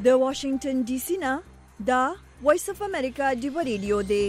د واشنگټن ډي سي نه دا وایس اف امریکا ډیو ریډیو دی.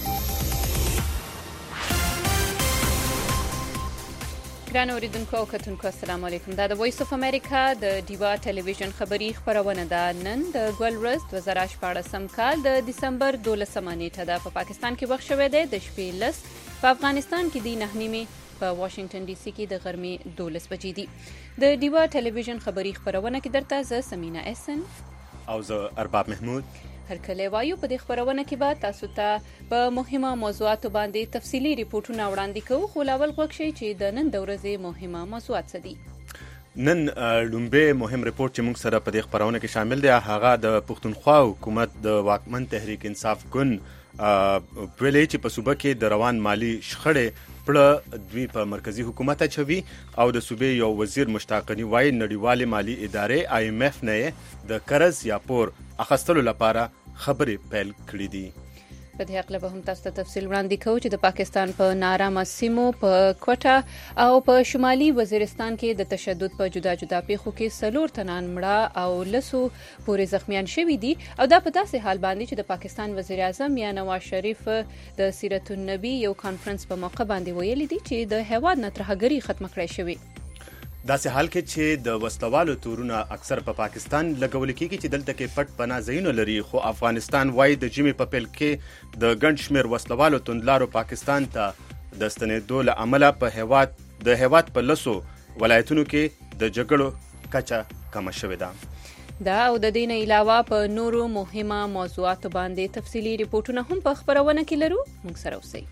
ګران اوریدونکو او کتونکو السلام علیکم. دا د وایس اف امریکا د ډیوا ټلویزیون خبری خبرونه ده. نن د ګل ورځ 2014 کال د دسمبر 12 نیټه ده. په پاکستان کې وخت شوی دی د شپې 10، په افغانستان کې دی 9:30، په واشنگټن ډي سي کې د غرمې 12 بجې دي. د ډیوا ټلویزیون خبری خبرونه کې درته زه سمینا احسن او زه ارباب محمود هرکله وایو. په دې خبرونه کې به تاسو ته په مهمه موضوعاتو باندې تفصیلی ریپورتونه وړاندې کوو، خو لاول غوږ شئ چې د نن د ورځې مهمه موضوعات څه دي. نن لومبه مهم ریپورت چې موږ سره په دې خبرونه کې شامل دی هغه د پښتونخوا حکومت د واکمن تحریک انصاف ګوند ویلي چې په صوبه کې د روان مالی شخړې پړه دوی په مرکزی حکومت اچوي او د صوبې یو وزیر مشتاقني وایي نړیوالې مالی ادارې IMF نه د قرض یا پور اخیستلو لپاره خبرې پیل کړې دي. په دې حق له هم تاسو ته تفصیل وړاندې کوو چې د پاکستان په نارامه سیمو په کوټه او په شمالي وزیرستان کې د تشدد په جدا جدا پیښو کې 4 تنان مړه او لسو پورې زخمیان شوي دي، او دا په داسې حال باندې چې د پاکستان وزیر اعظم یا نواز شریف د سیرت النبی یو کانفرنس په موقع باندې ویلي دي چې د هیواد نه ترهګري ختمه کړای شوې. داسې حال کې چې د وسلوالو تورونه اکثر په پاکستان لګول کېږي چې دلته کې پټ پناه ځایونه لري، خو افغانستان وایي د جمی په پیل کې د ګڼ شمېر وسلوالو توندلارو پاکستان ته د ستنېدو له امله په هیواد په لسو ولایتونو کې د جګړو کچه کمه شوې ده. دا او د دې نه علاوه په نورو مهمه موضوعاتو باندې تفصیلی ریپورتونه هم په خبرونه کې لرو. موږ سره اوسئ.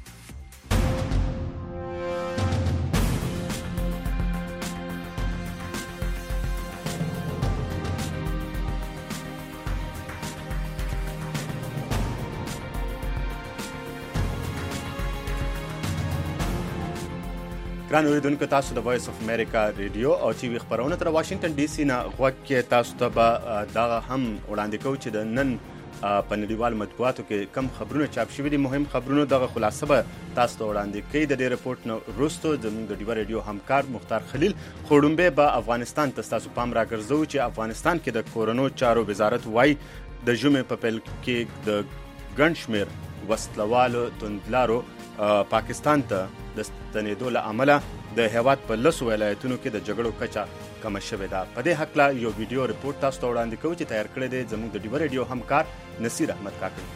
ګران اوریدونکو، تاسو د وایس اف امریکا ریډیو او ټي وي خبرونه تر واشنگټن ډي سي نه غوږ کې تاسو ته به دا هم وړاندې کوو چې د نن په نړیوال مطبوعاتو کې کم خبرونه چاپ شوي دي. مهم خبرونه دغه خلاصه به تاسو ته وړاندې کوي. د دې ریپورت نه وروسته زموږ د ډیوا ریډیو همکار مختار خلیل خړومبه به افغانستان ته تاسو پام راګرځوو چې افغانستان کې د کورونو چارو وزارت وایي د ژمي په پیل کې د ګڼ شمېر وسلوالو توندلارو پاکستان ته د ستنېدو له امله د هیواد په لسو ولایتونو کې د جګړو کچه کمه شوې ده. په دې هکله یو ویډیو ریپورت تاسو ته وړاندې کوو چې تیار کړی دی زموږ د ډیوا ریډیو همکار نصیر احمد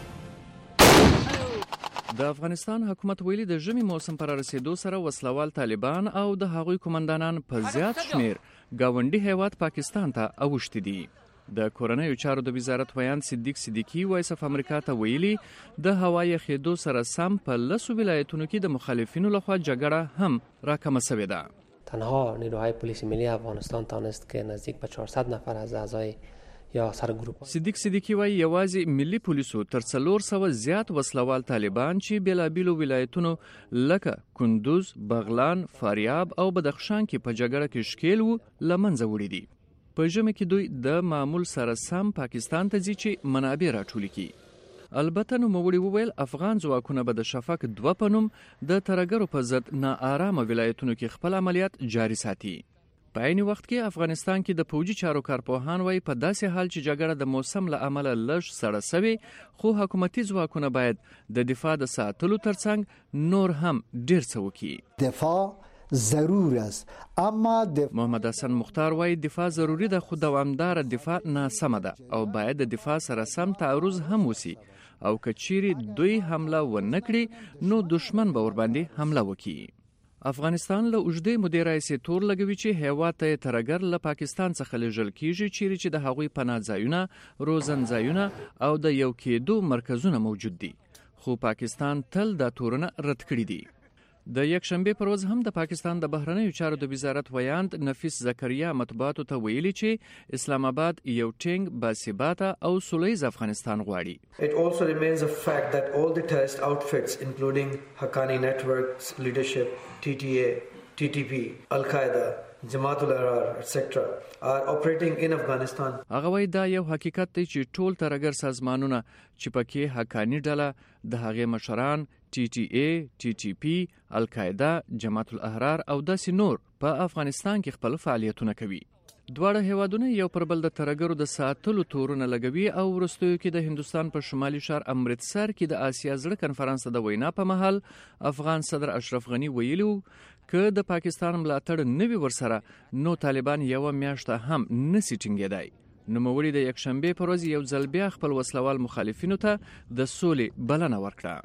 کاکړ. د افغانستان حکومت ویلي د ژمي موسم پر رسیدو سره وسلوال طالبان او د هغوی کمانډانان په زیات شمیر گاونډي هیواد پاکستان ته اوښتي دي. د کورنیو چارو د وزارت ویان صدیق صدیقی وایس اف امریکا ته ویلي د هوایي خېدو سره سم په لسو ولایتونو کې د مخالفینو لخوا جګړه هم راکمه شوې ده. تنها نیروهای پلیس ملی افغانستان تانست که نزدیک به 400 نفر از اعضای یا سرگروپ. صدیق صدیقی وایي یوازې ملي پولیسو تر 400 زیات وسلوال طالبان چې بیلابیلو ولایتونو لکه کندوز، بغلان، فاریاب او بدخشان کې په جګړه کې ښکیل وو له منځه وړي دي. په ژمي کې دوی د معمول سره سم پاکستان ته ځي چې منابع راټولي کړي. البته نوموړي وویل افغان ځواکونه به د شفق 2 په نوم د ترهګرو په ضد ناآرامه ولایتونو کې خپل عملیات جاري ساتي. په عین وخت کې افغانستان کې د پوجي چارو کارپوهان وایي په داسې حال چې جګړه د موسم له امله لږ سړه سوي، خو حکومتي ځواکونه باید د دفاع د ساتلو ترڅنګ نور هم ډیر څه وکړي. دفاع ضرور است، اما محمد حسن مختار وایي دفاع ضروری ده، خو دوامدار دفاع ناسمه ده او باید د دفاع سره سم تعرض هم وسی، او که چیرې دوی حمله ونه کړي نو دشمن به ورباندې حمله وکړي. افغانستان له اوږدې مودې راهیسې تور لګوي چې هیواد ته ترهګر له پاکستان څخه لیږل کیږي، چیرې چې د هغوی پناه ځایونه، روزن ځایونه او د یو کېدو مرکزونه موجود دي، خو پاکستان تل دا تورونه رد کړي دي. د یکشنبه پر ورځ هم د پاکستان د بهرنیو چارو د وزارت ویاند نفیس زکریا مطبوعاتو ته ویلي چې اسلام آباد یو ټینګ باثباته او سولیز افغانستان غواړي. It also remains a fact that all the terrorist outfits including Haqqani Network's leadership, TTA, TTP, Al-Qaeda, Jamaat al-Ahrar, etc. are operating in Afghanistan. هغه وایي دا یو حقیقت دی چې ټول ترهګر سازمانونه چې پکې حقانی ډله، د هغې مشران TTA, TTP، القاعده، جماعت الاحرار او داسې نور په افغانستان کې خپل فعالیتونه کوي. دواړه هیوادونه یو پر بل د ترهګرو د ساتلو تورونه لګوي او وروستیو کې د هندوستان په شمالي ښار امرتسر کې د آسیا زړه کنفرانس د وینا په مهال افغان صدر اشرف غنی ویلي که د پاکستان ملاتړ نه وي ورسره نو طالبان یوه میاشته هم نسي ټینګېدای. نوموړي د یکشنبې په ورځ یو ځل بیا خپل وسلوال مخالفینو ته د سولې بلنه ورکړه.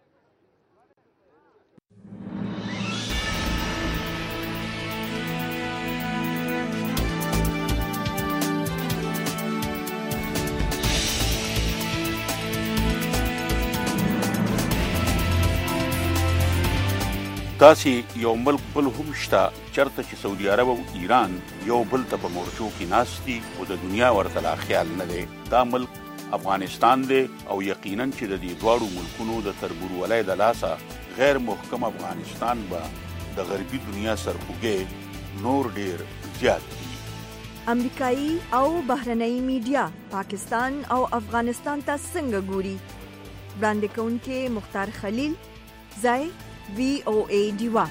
داسې یو ملک بل هم شته چرته چې سعودي عرب او ایران یو بل ته په مورچو کې ناست دي او د دنیا ورته لا خیال نه دی. دا ملک افغانستان دی او یقینا چې د دې دواړو ملکونو د تربورولۍ د لاسه غیر محکم افغانستان به د غربي دنیا سرخوږی نور ډیر زیات دي. امریکایي او بهرنۍ میډیا پاکستان او افغانستان ته څنګه ګوري؟ وړاندې کوونکي مختار خلیل، ځای VOA ډیوا.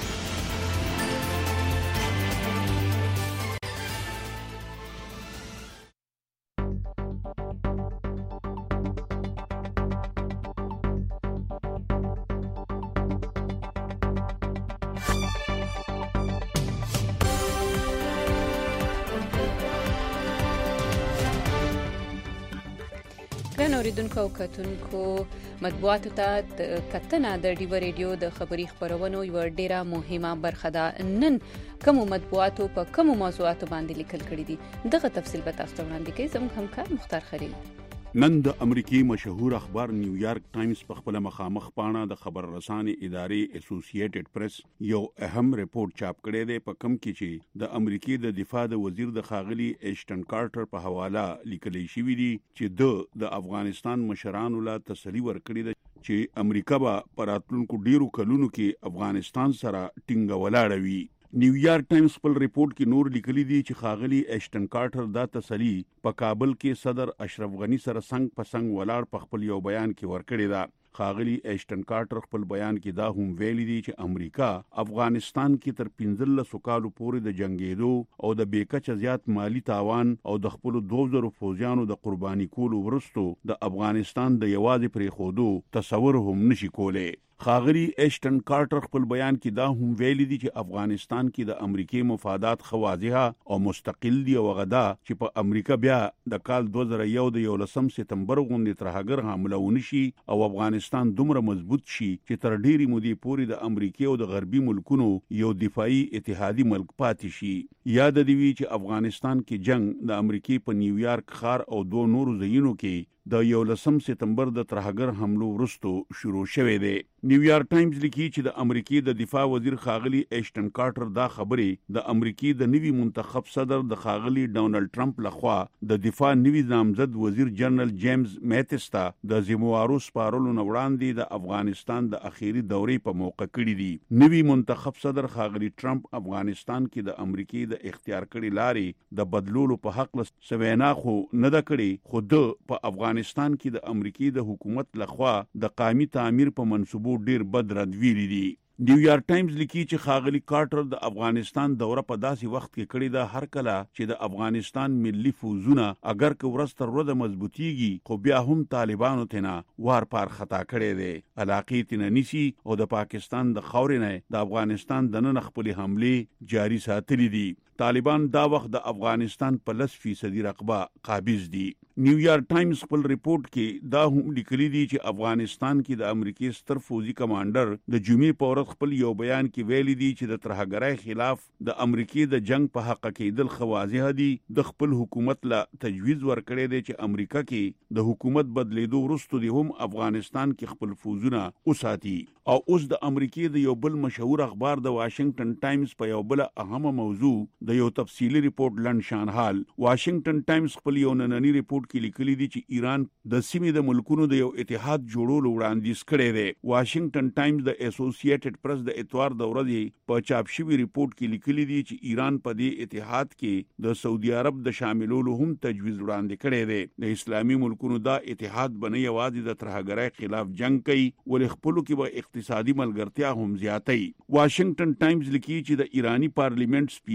ګران اوریدونکو او کتونکو، مطبوعاتو ته د کتنه د ډیوا ریډیو د خبري خبرونو یو ډیره مهمه برخه ده. نن کوم مطبوعاتو په کوم موضوعاتو باندې لیکل کړي دي دغه تفصیل به تاسو ته وړاندې کوي زموږ همکار مختار خلیل. نن د امریکای مشهور اخبار نیویارک ټایمز په خپل مخامخ پاڼه د خبر رسانې ادارې اسوسییټډ پریس یو اهم ریپورت چاپ کړی دی په کوم کې چې د امریکای د دفاع د وزیر د خاغلی ایشټن کارټر په حواله لیکل شوی دی چې د افغانستان مشرانو لا تسلی ورکړي ده چې امریکا به په راتلونکو ډیرو کلونو کې افغانستان سره ټینګه ولاړه وي. نیویارک ټایمز خپل ریپورت کې نور لیکلي دي چې خاغلی ایشټن کارټر دا تسلی په کابل کې صدر اشرف غنی سره څنګ په څنګ ولاړ په خپل یو بیان کې ورکړی ده. خاغلی ایشټن کارټر خپل بیان کې دا هم ویلي دي چې امریکا افغانستان کې تر 15 کالو پورې د جنگیدو او د بیکچ زیات مالی تاوان او د خپل 2000 فوجیانو د قرباني کولو ورستو د افغانستان د یوازې پرې خودو تصور هم نشي کولای. خاغلی ایشټن کارټر خپل بیان کې دا هم ویلي دي چې افغانستان کې د امریکای مفادات خواځه او مستقل دي او غدا چې په امریکا بیا د کال 2001 د 11 سپتمبر غونډې ترهګر حمله ونشي او افغانستان دومره مضبوط شي چې تر ډیری مودې پورې د امریکای او د غربي ملکونو یو دفاعي اتحادي ملک پاتې شي. یاد دی چې افغانستان کې جنگ د امریکای په نیویارک ښار او دوه نورو ځایونو کې د 11 سپتمبر د ترهګر حملو وروسته شروع شوه دی. نیویارک ټایمز لیکي چې د امریکای د دفاع وزیر خاغلی ایشټن کارټر دا خبرې د امریکای د نوي منتخب صدر د خاغلی ډونالد ټرمپ لخوا د دفاع نوي نامزد وزیر جنرال جیمز میتس ته د ذمہوارو سپارلو نه وړاندې د افغانستان د اخیری دورې په موقع کړی دي. نوي منتخب صدر خاغلی ټرمپ افغانستان کې د امریکای د اختیار کړي لارې د بدلولو په حق سوینا خو نه د کړي خود په افغانستان کې د امریکای د حکومت لخوا د قومي تعمیر په منصوبو ډیر بد رد ویلي دي. نیویارک ټایمز لیکي چې خاغلی کارټر د افغانستان دوره په داسې وخت کې کړې ده هر کله چې د افغانستان ملي فوزونه اگر که ورځ تر ورځې مضبوطیږي خو بیا هم طالبانو تینا وار پار خطا کړي دي. علاقې تینا نیسی او د پاکستان د خاورې نه د افغانستان د نن خپل حمله جاری ساتلې دي. طالبان دا وخت د افغانستان په 10% رقبه قابض دي. نیویارک ټایمز خپل ریپورت کې دا هم لیکلي دي چې افغانستان کې د امریکای ستر فوجي کمانډر د جمعې په ورځ خپل یو بیان کې ویلي دي چې د ترهګرۍ خلاف د امریکای د جنگ په حق کېدل خوازه دي. د خپل حکومت لا تجویز ورکړی دی چې امریکا کې د حکومت بدلیدو وروسته دی هم افغانستان کې خپل فوجونه وساتي. او اوس د امریکای د یو بل مشهور اخبار د واشنگټن ټایمز په یو بل اهمه موضوع د یو تفصیلی ریپورت لند شانحال. واشنگټن ټایمز خپل یو نننی ریپورت کې لیکلي دي چې ایران د سیمې د ملکونو د یو اتحاد جوړولو وړاندیز کړی دی. واشنگټن ټایمز د اسوسییټډ پریس د اتوار د ورځې په چاپ شوی ریپورت کې لیکلي دي چې ایران په دې اتحاد کې د سعودي عرب د شاملولو هم تجویز وړاندې کړی دی. د اسلامي ملکونو دا اتحاد بنه یوازې د ترهګرۍ خلاف جنگ کوي ولې خپلو کې به اقتصادي ملګرتیا هم زیاتوي. واشنگټن ټایمز لیکي چې د ایرانی پارلیمنت سپیکر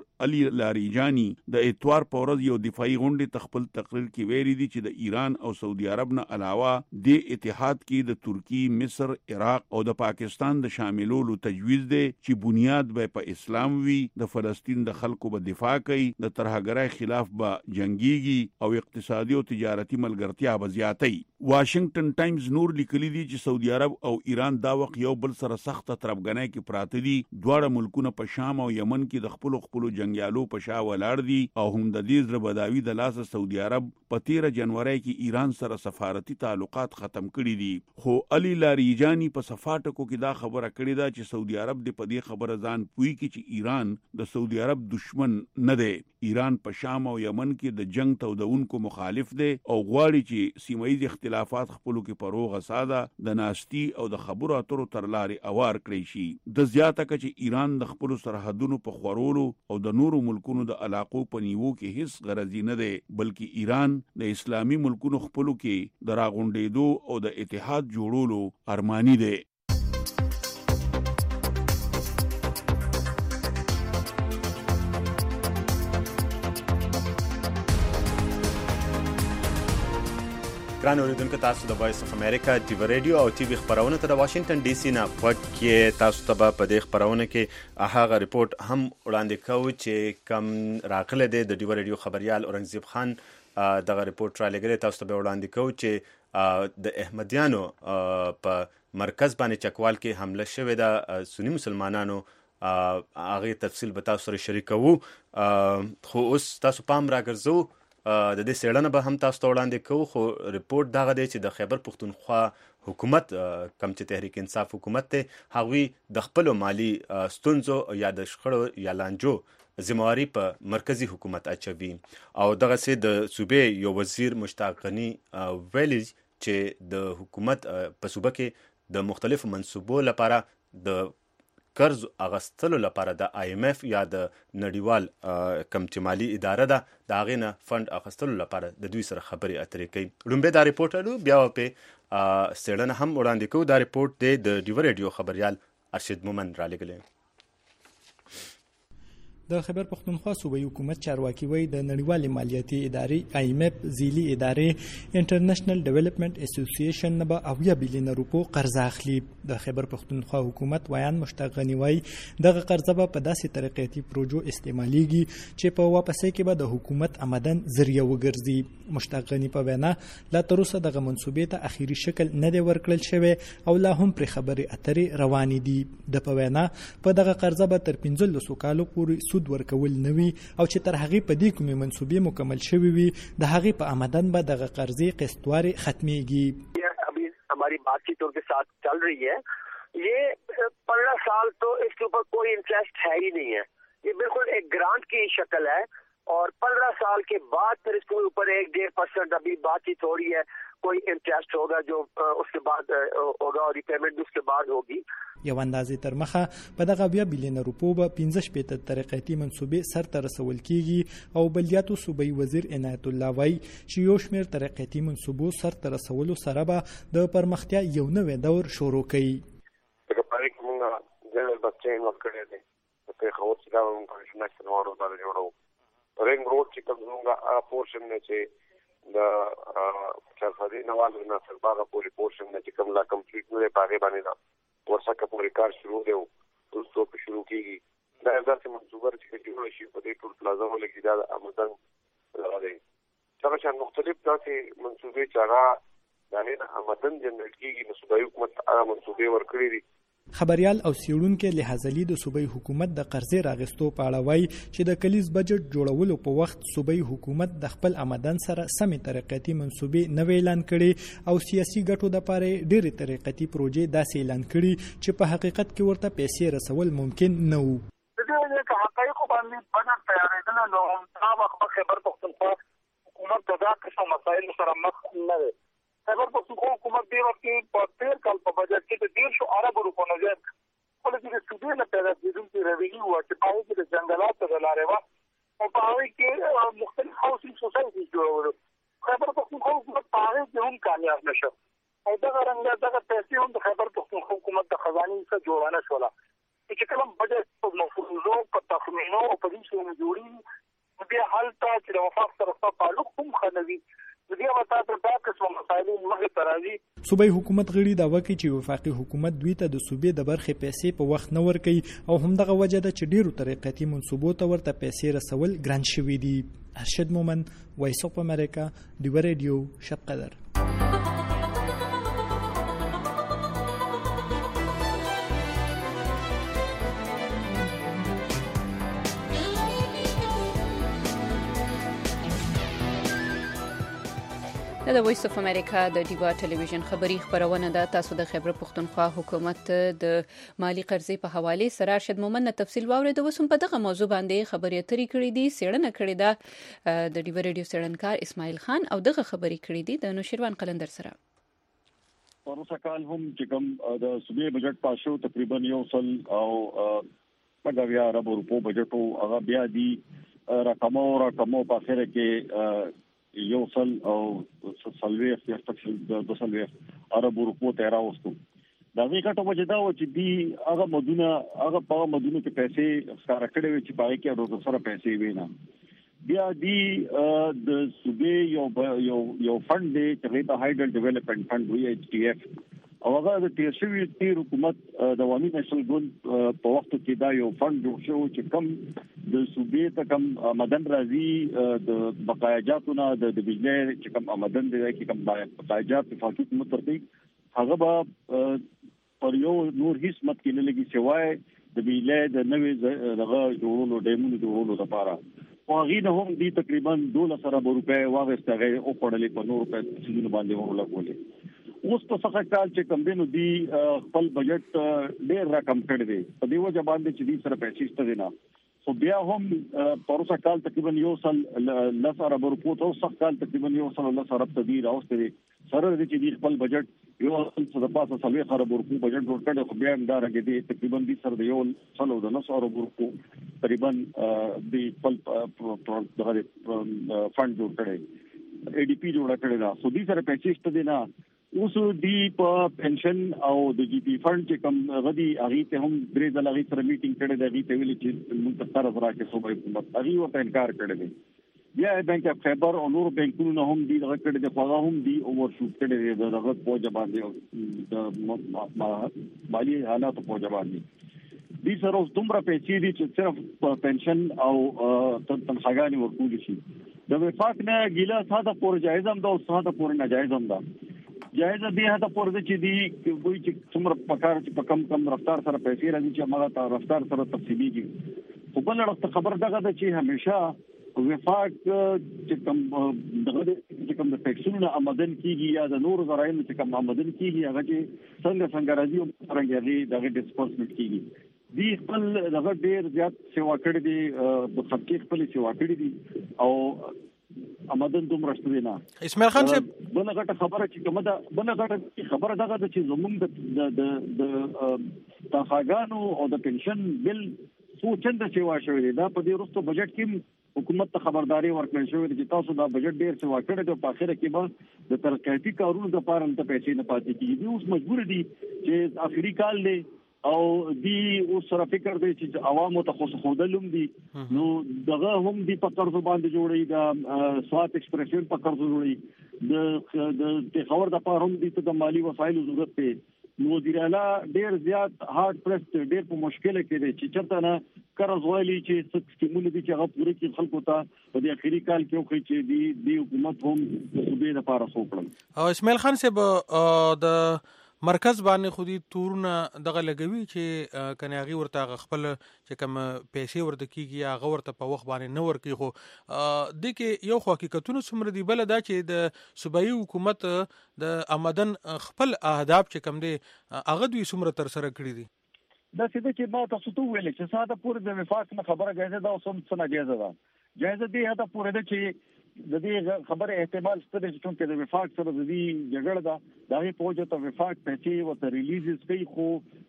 علي لاریجانی د اتوار په ورځ یو دفاعي غونډه تخپل تقریر کې ویلي دي چې د ایران او سعودي عرب نه علاوه د اتحاد کې د ترکی، مصر، عراق او د پاکستان د شاملولو تجویز دی چې بنیاد به په اسلام وي، د فلسطین د خلکو به دفاع کوي، د ترهګرۍ خلاف به جنگيږي او اقتصادي او تجارتي ملګرتیا به زیاتوي. واشنگټن ټایمز نور لیکلي دي چې سعودي عرب او ایران دا وخت یو بل سره سخت تربګنۍ کې پراته دي. دواړه ملکونه په شام او یمن کې د خپل جنگیالو په شا ولاړ دي او هم د دې زړه بداوي د لاسه سعودي عرب په 13 جنوري کې ایران سره سفارتي تعلقات ختم کړي دي. خو علي لاریجانی په صفاټکو کې دا خبره کړې ده چې سعودي عرب د په دې خبره ځان پوي کې چې ایران د سعودي عرب دشمن نه دی. ایران په شام او یمن کې د جنگ تودونکو مخالف دی او غواړي چې سیمه ییز اختلافات خپلو کې پروغه ساده د ناشتي او د خبرو اترو تر لارې اوار کړی شي. د زیاته کچې ایران د خپل سرحدونو په خورولو او د نورو ملکونو د علاقو په نیوو کې هیڅ غرضی نه دی، بلکې ایران د اسلامي ملکونو خپلو کې د راغونډېدو او د اتحاد جوړولو ارمانی دی. ګران اوریدونکو، تاسو د وایس اف امریکا ټي وی رادیو او ټي وی خبرونه ته د واشنگټن ډي سي نه وکړه. تاسو ته په دې خبرونه کې هغه ریپورت هم وړاندې کوو چې کم راغله د ټي وی رادیو خبريال اورنګزیب خان دغه ریپورت را لګره. تاسو ته وړاندې کوو چې د احمدیانو په مرکز باندې چکوال کې حمله شوې ده. سنی مسلمانانو هغه تفصیل به تاسو سره شریکوو، خو اوس تاسو پام راګرځو د دې سیړنه به هم تاسو ته وړاندې کوو. خو ریپورت دغه دی چې د خیبر پختونخوا حکومت کم چې تحریک انصاف حکومت دی، هغوی د خپلو مالی ستونزو یا د شخړو یا لانجو ذمہواری په مرکزی حکومت اچوي. او دغسې د صوبې یو وزیر مشتاق غني ویلي چې د حکومت په صوبه کې د مختلفو منصوبو لپاره د قرض اغستلو لپاره د IMF یا د نړیوال کم چې مالی اداره ده د هغې نه فند اخیستلو لپاره د دوی سره خبرې اترې کوي. لومبې دا ریپورټ لرو، بیا په څېړنه هم وړاندې کوو. دا ریپورټ دی د ډیو رادیو خبریال ارشد مومند را لېږلی. د خیبر پختونخوا صوبایي حکومت چارواکي وایي د نړیوالې مالیاتي ادارې IMF ځیلي ادارې انټرنیشنل ډیولپمنٹ اسوسییشن نه به 80 بلیون روپو قرض اخلي. د خیبر پختونخوا حکومت ویان مشتاق غني وایي دغه قرضه به په داسې طریقاتي پروژو استعمالیږي چې په واپسۍ کې به د حکومت آمدن ذریعہ وګرځي. مشتاق غني په وینا لا تر اوسه دغه منصوبې ته اخیری شکل نه دی ورکړل شوی او لا هم پر خبرې اترې روانې دي. د په وینا په دغه قرضه به تر 15 کالو پورې ورکول نوي او چې تر هغه په دې کومې منصوبې مکمل شوي وي د هغه په آمدن به دغه قرضې قسطواري ختميږي. अभी हमारी बातचीत उनके साथ चल रही है. ये 15 साल तो इसके ऊपर कोई इंटरेस्ट है ही नहीं है. ये बिल्कुल एक ग्रांट की शक्ल है और 15 साल के बाद फिर इसके ऊपर 1-1.5% अभी बातचीत हो रही है. कोई इंटरेस्ट होगा जो उसके बाद होगा और रिपेमेंट भी उसके बाद होगी. یو اندازې تر مخه په دغه 20 بلیون روپو به 15 طریقتي منصوبې سرته رسول کیږي او بلدیاتو صوبایي وزیر عنایت الله وایي چې یو شمېر طریقتي منصوبو سرته رسولو سره به د پرمختیا یو نوې دور شروع کوي. په پاره کې موږ د بچي نو کړی دی په خو چې دا موږ نشو نورو باندې جوړو رنګ روډ چې کوم موږ پورشن نه چې د چارفادي نوال نه سره باغ پوری پورشن نه چې کوم لا کمپلیټ نه پاره باندې ورسکه پورې کار شروع دی او تاسو په شروع کیږي. دا ځکه منصوبه چې جوړ شي په دې ټول پلازا ولګي دا آمدن لري. چې مختلف داسې منصوبې چې هغه د نه آمدن جنریټ کیږي نو صوبایي حکومت هغه منصوبې ورکړي دي. خبريال او سیړونکو لحاظلی د صوبایي حکومت د قرضې راغستو په اړه وایي چې د کلیز بجټ جوړولو په وخت صوبایي حکومت د خپل آمدن سره سمې طریقتي منصوبې نه اعلان کړي او سیاسي ګټو د پاره ډېرې طریقتي پروژې داسې اعلان کړي چې په حقیقت کې ورته پیسې رسول ممکن نه وو. د دې که حقایق باندې بجټ تیارېدل نو هم هغه خبر پختونخوا حکومت د دغه مسایل سره مخ نه وي. خیبر پختونخوا حکومت دی وکړي په 13 کال په بجټ کې د 150 ارب روپو نه زیات خپل د سودې نه پیدا کېدونکي رویه و چې په هغه کې د جنگلاتو د لارې و او په هغه کې مختلف هاوسینګ سوسایټي جوړول. خیبر پختونخوا حکومت په هغه کې هم کامیاب نشو او دغه رنګ دغه پیسې هم د خیبر پختونخوا حکومت د خزانې څخه جوړانه شوله. چې کله بجټ په مفروضو په تخمینو او په دې څه جوړي بیا حالت چې د وفاق سره تعلق هم خنوي دغه وتا ته تاسو مسایل مخه ترازی صوبایي حکومت غړي دا وکړي چې وفاقي حکومت دوی ته د صوبې د برخې پیسې په وخت نه ورکوي او همدغه وجه ده چې ډیرو طریقتي منصوبو ته ورته پیسې رسول ګران شوي دي. ارشد مومن، وایس اف امریکا، ډیو ریډیو، شب قدر. د وایس اف امریکا د ډیوا ټلویزیون خبری خبرونه ده. تاسو د خیبر پښتونخوا حکومت د مالی قرضې په حواله سره ارشد مومن نه تفصیل واورید. وسوم په دغه موضوع باندې خبرې اترې کړې دي، سیړنه کړې ده د ډیوا ریډیو سیړنکار اسماعیل خان او دغه خبرې کړې دي د نوشیروان قلندر سره. پروسه کال هم چې کوم د صوبې بجټ پاسو تقریبا 100 او پګاویا ارب روپو بجټو هغه بیا دي رقمو په اخر کې 100 او 200 ارب روپو ته راوستو. دا ویکټو وجدا و چې دی هغه مدونه کې پیسې ښکارا کړې وي چې پای کې ورو سره پیسې وینا بیا دی د صوبې یو فند دی چې د هایډل ډیولپمنٹ فند وی ایچ ټی ایف او هغه د تیشوي حکومت د عوامي نېشنل ګوند په وخت کې دا یو فند جوړ شو چې کم د صوبې ته کم آمدن راځي د بقایاجاتونه د بجلی چې کم آمدن دی کې کم بقایاجات په فاقي حکومت ورته هغه به پر یو نور هیڅ مت کې نه لګي سوای د بجلی د نوې دغه جوړولو ډیمونو جوړولو لپاره واغې نه هم دی تقریبا 12 ارب روپے واغستغه او پړلې په نور په څه باندې ورلګولې. اوس په څه کال چې کم دینو دی خپل بجټ ډېر رقم کړی دی په دیو ځبان دي چې دې سره پیسې ستې نه خو بیا هم پروسه کال تقریبا 100 ارب روپو ته څه کال تقریبا 100 ارب تدیر اوسته سره دې چې خپل بجټ یو څه د پاسه 100 ارب روپو بجټ جوړ کړي خو بیا دا راګي دي تقریبا دې سره یو 100 ارب روپو تقریبا د خپل دغه فند جوړ کړي اي ډي پی جوړ کړي دا سو دې سره پیسې ستې نه اوس دی په پنشن او د جی پی فند چې کوم غدي هغه ته هم درې ځله هغه سره میټینګ کړي د هغه ته ویل چې موږ طرف راکې صوبایي حکومت هغه ورته انکار کړی دی بیا بانک اف خیبر او نور بانکونو هم دی دغه کړي د خواغه هم دی اوور شوټ کړي د دغه پوجا باندې د مالی حالات پوجا باندې دي سره اوس دومره پیسې دي چې صرف پنشن او تنخواګانی ورکول شي د وفاق نه ګیله ساده پور جایز هم دا او ساده پور ناجایز هم دا جایز دی هدا پورده چې دی کوئی چې څومره پکار چې په کم رفتار سره پیسې راځي چې هغه ته رفتار سره تفصیلي خو بل وخت خبر دغه د چې همیشه وفاق چې کم دغه چې کم د ټیکسونو آمدن کیږي یا د نور زرایم چې کم آمدن کیږي هغه چې څنګه راځي او څنګه دغه ډیسپورسمنت کیږي دی خپل دغه ډیر زیات سیوا کړی دی د خپل سیوا کړی دي او آمدن دومره شته نه. اسماعیل خان صاحب بل غټه خبره چې کومه ده بل غټه خبره دغه چې زموږ د تنخواګانو او د پنشن بل څو چنده سیوا شوی دی دا په دې وروسته بجټ کې حکومت ته خبرداري ورکړل شوې چې تاسو دا بجټ ډیر سیوا کړی دی په اخر کې به د ترقیاتي کارونو لپاره ته پیسې نه پاتې کیږي اوس مجبور دي چې اخري کال دی او دی اوس سره فکر دی چې عوامو ته خو خودلوم دي نو دغه هم دی په قرض باندې جوړي دا سوات ایکسپریشن په قرض جوړي د خبر د پاره هم دي ته د مالی وسایلو ضرورت دی نو وزیر اعلی ډیر زیات هارد پرست ډیر په مشکله کې دی چې چرته نه قرض والی چې څه سکیمونه دي چې هغه پوره کې خلکو ته په دې اخیری کال کې خو چې دی حکومت هم د صوبې لپاره سوکړل او اسماعیل خان صاحب د مرکز باندې خودي تورونه دغه لګوي چې کنياغي ورته خپل چې کوم پیسې ورته کیږي هغه ورته په وخت باندې نه ورکی خو د کې یو حقیقتونه څومره دی بل دا چې د صوبایي حکومت د آمدن خپل اهداف چې کوم دي هغه دوی څومره تر سره کړی دي دا څه چې ما تاسو ته ویل چې ساده پور د وفاق نه خبره غږه دا اوسم څه نه جایزه ده جایزه دی هدا پور ده چې د دې خبره احتمال شته چې د وفاق سره د دې جګړه ده دا هی پوجا ته وفاق پیسې او ته ریلیزز کوي خو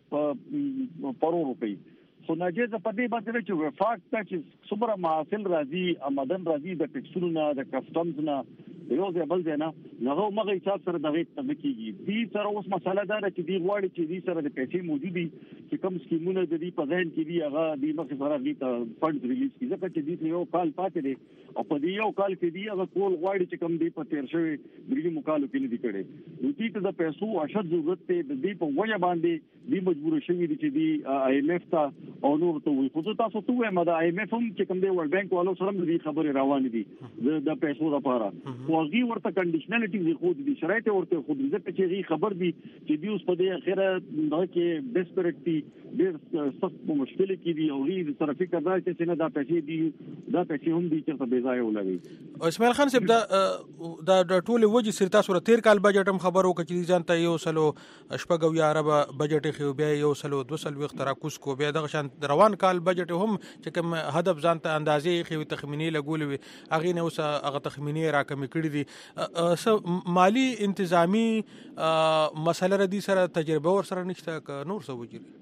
پرو روپی خو ناجیزه په دې باندې چې وفاق ته چې څومره محاصل راځي آمدن راځي د ټیکسونو نه د کسټمز نه یو ځای بل ځای نه هغه مغه حساب سره دغه تبکیږي دي سره اوس مسله دا چې دی غواړي چې دی سره د پیسې موجود دي چې کوم سکیمونه د دې په ځین کې دي هغه د مخ سره دي ته فند ریلیز کیږي ځکه چې دی یو کال پاتې دی او په دې یو کال کې دی هغه کول غواړي چې کوم دی په تیر شوی درې مکالو کې نه دي کړي نو دې ته د پیسو اشد ضرورت دی د دې په وجه باندې دی مجبور شوی دي چې دی IMF ته او نور ته وي خو تاسو ته وایم دا IMF هم چې کوم دی ورلد بانک والو سره دې خبرې روان دي د پیسو لپاره خو هغه ورته کنډیشنالټي خو دي شرایط ورته خو دې ځکه چې خبر دي چې دی اوس په دې اخره دا کې ډیسپریټ دي ډېر سخت په مشکل کې دي او هغه سره فکر دا چې نه دا پیسې دي دا پیسې هم دي چې په بيځای ولري اسماعیل خان صاحب دا ټول وجه سرتا سره 13 کال بجټ هم خبرو کې ځانته یو سلو شپږ یا عرب بجټ خو بیا یو سلو 200 وخت را کوس کو بیا د شان روان کال بجټ هم چې کوم هدف ځانته اندازې خو تخمینی لګول وي اغه نه اوس هغه تخمینی راکم کړی دي مالی انتظامی مسله ردی سره تجربه ور سره نشته نور څه وجري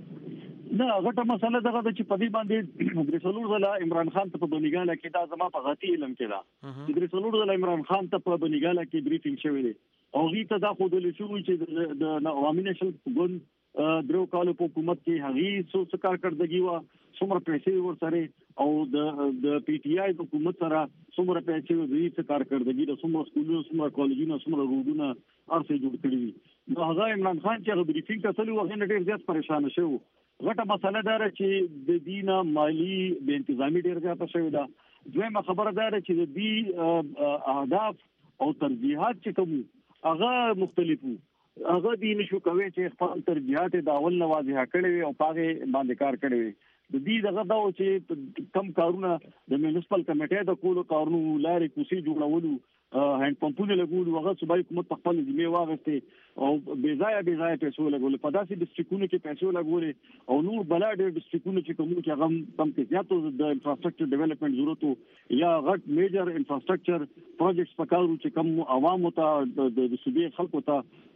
دا غټه مسله دغه چې په دې باندې د رسول الله عمران خان ته په بنګاله کې دا زما په غتی علم کې دا د رسول الله عمران خان ته په بنګاله کې بریفینګ شوی دی او غي ته دا خو د لشوي چې د عوامي نشل ګوند درو کالو په حکومت کې هغه څو کار کړدګي وا څومره پیسې ور سره او د پی ټ آی حکومت سره څومره پیسې ورې څه کار کړدګي د څومره سکولونو څومره کالجونو څومره روډونو ارڅه جوړ کړی نو هغه عمران خان چې هغه بریفینګ ته تللی وغه ډېر زیات پریشان شو غټه مسله دا چې د دینه مالی به انتظامی ډېر زیات شوی دا دویمه خبره دا چې د دې اهداف او ترجیحات چې کوم هغه مختلفو هغه دې نشو کوي چې خپل ترجیحات د اول نه واضح کړي او پاغه باندې کار کړي د دې دغه دا چې کم کارونه د میونسپل کمیټې د کولو کارونو لارې کوسي جوړولو هند پمپونه لګول هغه صوبایي حکومت په خپل ذمہ واغسته او بيځای پیسې لګول په داسې ډیسټریکټونو کې پیسې لګول او نور بلاد ډیسټریکټونو چې کوم چې هغه کم کې زیاتو د انفراستراکچر ډیولپمنٹ ضرورت یا غټ میجر انفراستراکچر پروجیکټس پکارو چې کوم عوامو ته د صوبې خلکو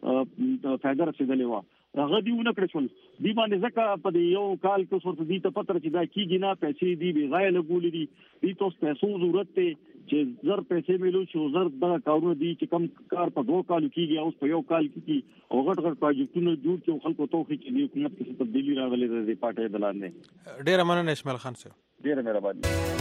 ته فائدہ رسیدلې و هغه دیونه کړی شول دی باندې ځکه په یو کال کې څورته دی ته پتر چې دا کیږي نه پیسې دی بيځای لګول دي دي تاسو پیسو ضرورت ته چې زر پیسې ملو چې زر دا کارونه دي چې کم کار په 2 کال کېږي اوس په یو کال کې او غټ پروجیکټونه جوړ چې خلکو توخي چې د حکومت کې تبدیلی راغلي د پټه دلانه ډیر مننه اسماعیل خان صاحب ډیر مهرباني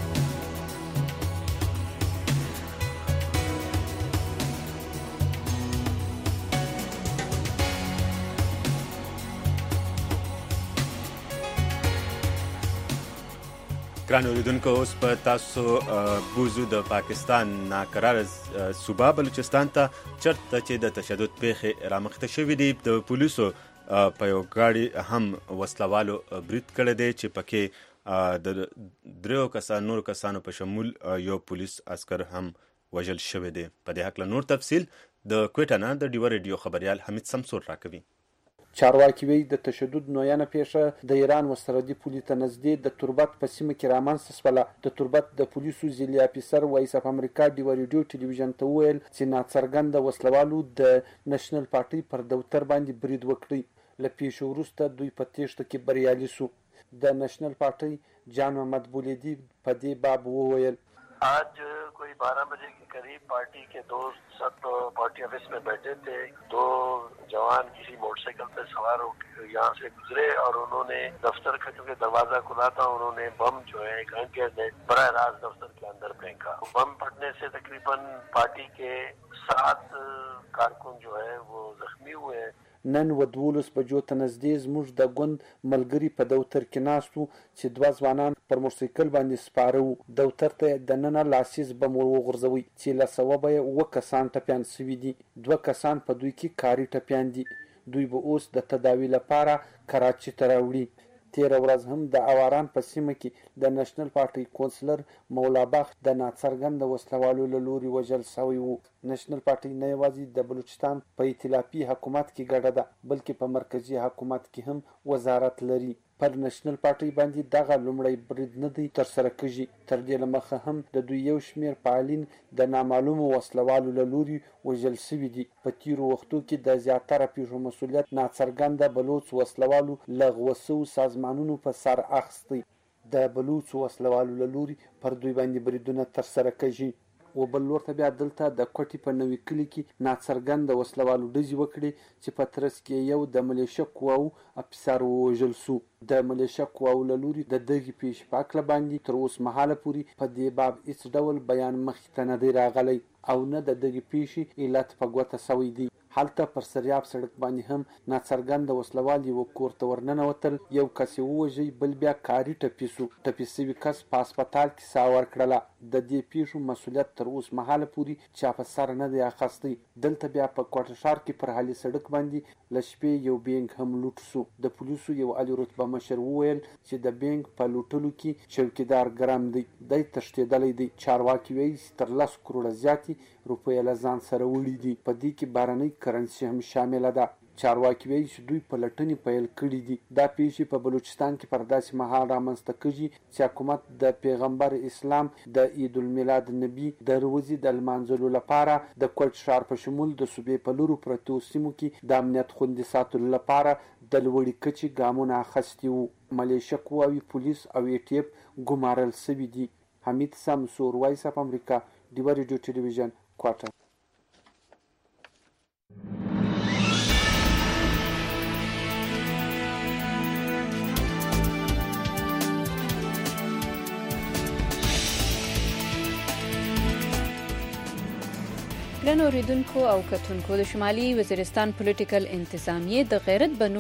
ګران اوریدونکو اوس په تاسو بوزو د پاکستان ناقرار صوبه بلوچستان ته چرته چې د تشدد پیښې رامخته شوې دي د پولیسو په یو ګاډي هم وسلوالو برید کړی دی چې پکې د درېو کسانو نور کسانو په شمول یو پولیس عسکر هم وژل شوی دی په دې هکله نور تفصیل د کوټه نه د ډیوه ریډیو خبريال حمید سمسور راکوي چارواکي وی د تشدد نویانه پیښه د ایران وسردي پولیس ته نږدې د تربت په سیمه کې رامنځته شوه د تربت د پولیسو ځلې افیسر وایس اف امریکا ډیوه ریډیو ټلویزیون ته ویل چې ناڅرګنده وسلوالو د نېشنل پارټي پر دفتر باندې برید وکړي له پیښو وروسته دوی په تېښته کې بریالي شو د نېشنل پارټي جان محمد بولیدي په دې باب وویل आज कोई 12 बजे के करीब पार्टी के दोस्त सब पार्टी ऑफिस में बैठे थे दो जवान किसी मोटरसाइकिल पे सवार होकर यहाँ से गुजरे और उन्होंने दफ्तर का क्योंकि दरवाजा खुला था उन्होंने बम जो है ग्रेनेड बराह रास्त दफ्तर के अंदर फेंका बम फटने से तकरीबन पार्टी के 7 कारकुन जो है वो जख्मी हुए हैं نن و 12 بجو ته نږدې زموږ د ګوند ملګری په دفتر کې ناست وو چې دوه ځوانان پر موټرسایکل باندې سپاره وو دفتر ته د ننه لاسیز بم وغورځوي چې له سوبه یې 2 کسان ټپیان شوي دي 2 کسان په دوی کې کاري ټپیان دي دوی به اوس د تداوی لپاره کراچي ته راوړي تیر ورځ هم د اواران په سیمه کې د نېشنل پارټي کونسلر مولا بخت د ناڅرګند وسلوالو له لوري وژل شوی وو نېشنل پارټي نه یوازې د بلوچستان په ائتلافي حکومت کې ګډه ده بلکې په مرکزی حکومت کې هم وزارت لري پر نېشنل پارټي باندې دغه لومړی برید نه دی ترسره کیږي تر دې لمخه هم د دوی یو شمېر فعالین د نامعلومو وسلوالو له لوري وژل شوي دي په تیرو وختو کې د زیاتره پیښو مسؤلیت ناڅرګنده بلوچ وسلوالو لغوه شوو سازمانونو په سر اخیستی د بلوچ وسلوالو له لوري پر دوی باندې بریدونه ترسره کیږي و بل لور ته بیا دلته د کوټي په نوي کلی کې ناڅرګند وسلوالو ډزې وکړي چې په ترڅ کې یو د ملیشه قواو افسر ووژل سو. د ملیشه قواو له لوري د دغې پیښې په هکله باندې تر اوس مهاله پورې په دې باب هېڅ ډول بیان مخې ته نه دی راغلی او نه د دغې پیښې علت په ګوته سوی دی. هلته پر سریاب سړک باندې هم ناڅرګنده وسلوال یو کور ته ورننوتل، یو کس یې ووژی، بل بیا کاري ټپي سو. ټپي سوي کس په هسپتال کې ساه ورکړله. د دې پیښو مسؤلیت تر اوس مهاله پورې چا په سر نه دی اخیستی. دلته بیا په کوټه ښار کې پر حالي سړک باندې له شپې یو بینک هم لوټ سو. د پولیسو یو عالي رتبه مشر وویل چې د بینک په لوټلو کې چوکیدار ګرم دی، دی تښتېدلی دی. چارواکي وایي چې تر 10 کروړه زیاتې روپۍ له ځان سره وړي دي. په دې کې بهرنۍ کرنسي هم شامله ده. چارواکي وایي چې دوی پلټنې پیل کړي دي. دا پیښې په بلوچستان کې پر داسې مهال رامنځته کېږي چې حکومت د پیغمبر اسلام د عید المیلاد نبی د ورځې د لمانځلو لپاره د کوټ ښار په شمول د صوبې په لورو پرتو سیمو کې د امنیت خوندي ساتلو لپاره د لوړې کچې ګامونه اخیستي وو. ملیشه قواوې، پولیس او ATF ګمارل سوي دي. حمید سمسور، وایس اف امریکا، ډیوه ریډیو ټلویزیون، کوټه. ګرانو اوریدونکو او کتونکو، د شمالي وزیرستان پولیټیکل انتظامیې د غیرت بنوم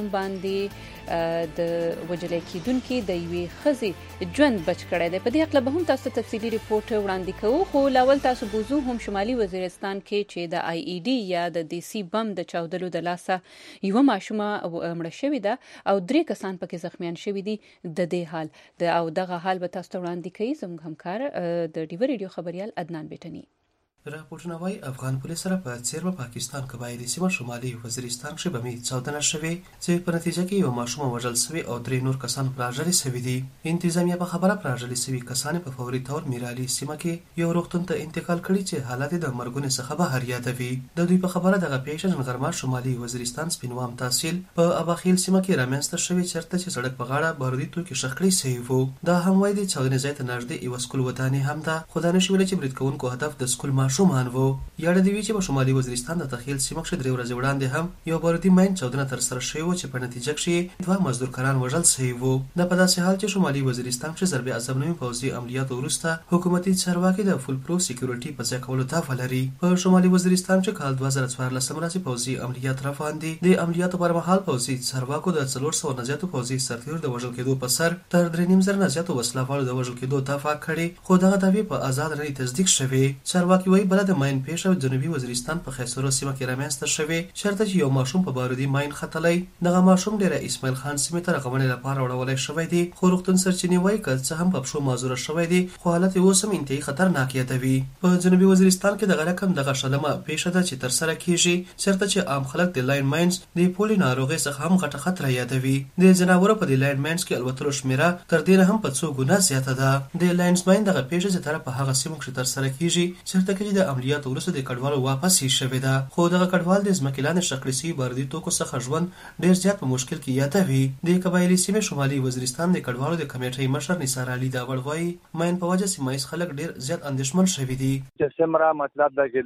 باندې د وجلې کیدونکو د یوې ښځې ژوند بچ کړی دی. په دې اړه به هم تاسو تفصیلي ریپورت وړاندې کوو، خو لاول تاسو بوزو هم شمالي وزیرستان کې چې د IED یا د دیسي بم د چاودلو د لاسه یو ماشومه مړه شوې ده او 3 کسان پکې زخمیان شوي دي. د دې حال او دغه حال به تاسو وړاندې کوي زموږ همکار د ډیوه ریډیو خبريال عدنان بیٹنی. راپورټونه وايي افغان پولیس سره په څیر په پاکستان قبایلی سیمه شمالي وزیرستان کې بمي چاودنه شوې چې په نتیجه کې یو ماشوم وژل شوی او 3 نور کسان پراژلي شوي دي. انتظامیه په خبره پراژلي شوي کسان په فوري تور میرالي سیمه کې یو روغتون ته انتقال کړي چې حالت د مرګونې څخه بهر یادوي. د دوی په خبره دغه پیښه نن غرمه شمالي وزیرستان سپینوام تحصیل په اباخیل سیمه کې رامنځته شوې چرته چې سړک په غاړه بارودي توکي شخړې شوي وو. دا هم وایي چې چاودنې ځای ته نږدې یو سکول ودانې هم ده، خو دا نشي ویلی چې برید کوونکو هدف د سکول ماشومان وو. یاد دی چې په شمالي وزیرستان د تخیل سیمه کې 3 ورځې وړاندې هم یو بارودي ماین چاودنه تر سره شوې و چې په نتیجه کې 2 مزدور کاران وژل شوي وو. د په داسې حال چې شمالي وزیرستان کې ضرب اعظم نومي پوځي عملیاتو وروسته حکومتي چارواکي د فول پرو سکیورټي په ځای کولو دعوه لري. په شمالي وزیرستان کې کال 2014 راځي پوځي عملیات روان دي. د عملیاتو پر مهال پوځي چارواکو د 400 نه زیاتو پوځي سرتیرو د وژل کېدو په سر تر 3.5 نه زیاتو وسلوالو د وژل کېدو دعوه کړې، خو دغه دعوی په آزاد رڼا تصدیق شوې. چارواکي وايي بل د ماین پیښه جنوبي وزیرستان په خیسرو سیمه کې رامنځته شوې، چېرته چې یو ماشوم په بارودي ماین ختلی. دغه ماشوم ډیره اسماعیل خان سیمې ته رغونې لپاره وړولی شوی دی، خو روغتون سرچینې وایي که څه هم په پښو معذوره شوی دی خو حالت یې اوس هم انتهایي خطرناک یادوي. په جنوبي وزیرستان کې دغه رقم دغه شلمه پیښه ده چې ترسره کیږي، چېرته چې عام خلک د لاین ماینز د پولي ناروغۍ څخه هم غټه خطر یادوي. د جناورو په د لاین ماینز کې الوتلو شمیره تر دې نه هم په 2 ګونه زیاته ده. د لاینز ماین دغه پیښه زیاتره په هغه سیمو کې ترسره کیږي چېرته چې د عملیاتو وروسته د کډوالو واپس شوې ده، خو دغه کډوال د ځمکې لاندې شخړې شوي بارودي توکو څخه ژوند ډېر زیات په مشکل کې یادوي. د قبایلي سیمې شمالي وزیرستان د کډوالو د کمیټې مشر نثار علي داوړ وایي ماین په وجه سیمه ییز خلک ډېر زیات اندېښمن شوي دي. چې سمره مطلب د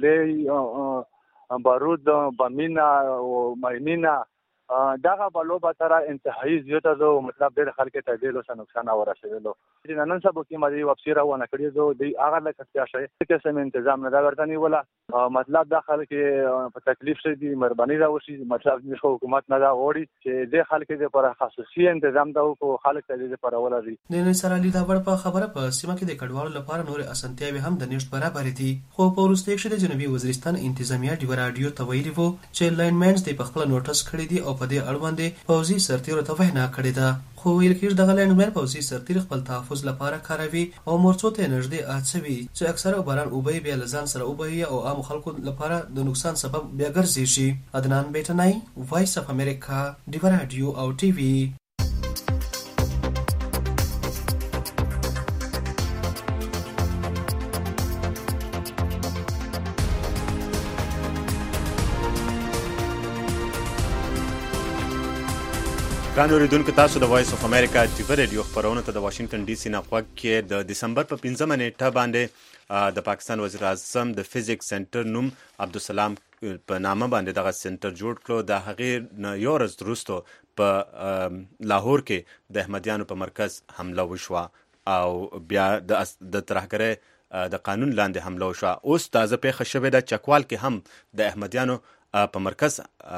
ګلې بارود بمینا او ماینینا دغه بلو به تر انتهایی زیاته زو مطلب ډېر خلک ته ډېر نقصان ورسېدلو. چې نن سبا کې مې واپسی راونه کړی زو د هغه لکه څه شي چې سم تنظیم نه دا ورته ولا مطلب د خلک په تکلیف شي دي مهرباني راوشي. مطلب د حکومت نه دا وړي چې د خلک لپاره خصوصي تنظیم دا او خلک ته لپاره ولري. د نثار علي داوړ په خبره په سیمه کې د کډوالو لپاره نور اسانتیاوي هم د نشټ برابر دي، خو په وروستي کې د جنوبي وزیرستان انتظامیه ډیوه رادیو ته ویلي وو چې لاین ماینز د خپل نوټس کړی دي او په دې اړوند پوځي سرتیرو ته وینا کړې ده، خو ویل کېږي دغه لاین ماین پوځي سرتیر خپل تحفظ لپاره کاروي او مورچو ته نږدې اچوي چې اکثره باران اوبه بیا لزان سره اوبه او عام خلکو لپاره د نقصان سبب بیا ګرځي. عدنان بیٹنای، وایس اف امریکا، ډیوه رادیو او ټي وي. ګران اوریدونکو تاسو د وایس اف امریکا ټیوی ریډیو خبرونه ته د واشنگټن ډي سي نه غوږ کې د دسمبر په 15 نیټه باندې د پاکستان وزیر اعظم د فزیکس سنټر نوم عبدالسلام په نامه باندې دغه سنټر جوړ کړو. د هغې یو ورځ وروسته په لاهور کې د احمدیانو په مرکز حمله وشوه او بیا د ترهګرۍ د قانون لاندې حمله وشوه. اوس تازه پیښه شوې ده چکوال کې هم د احمدیانو په مرکز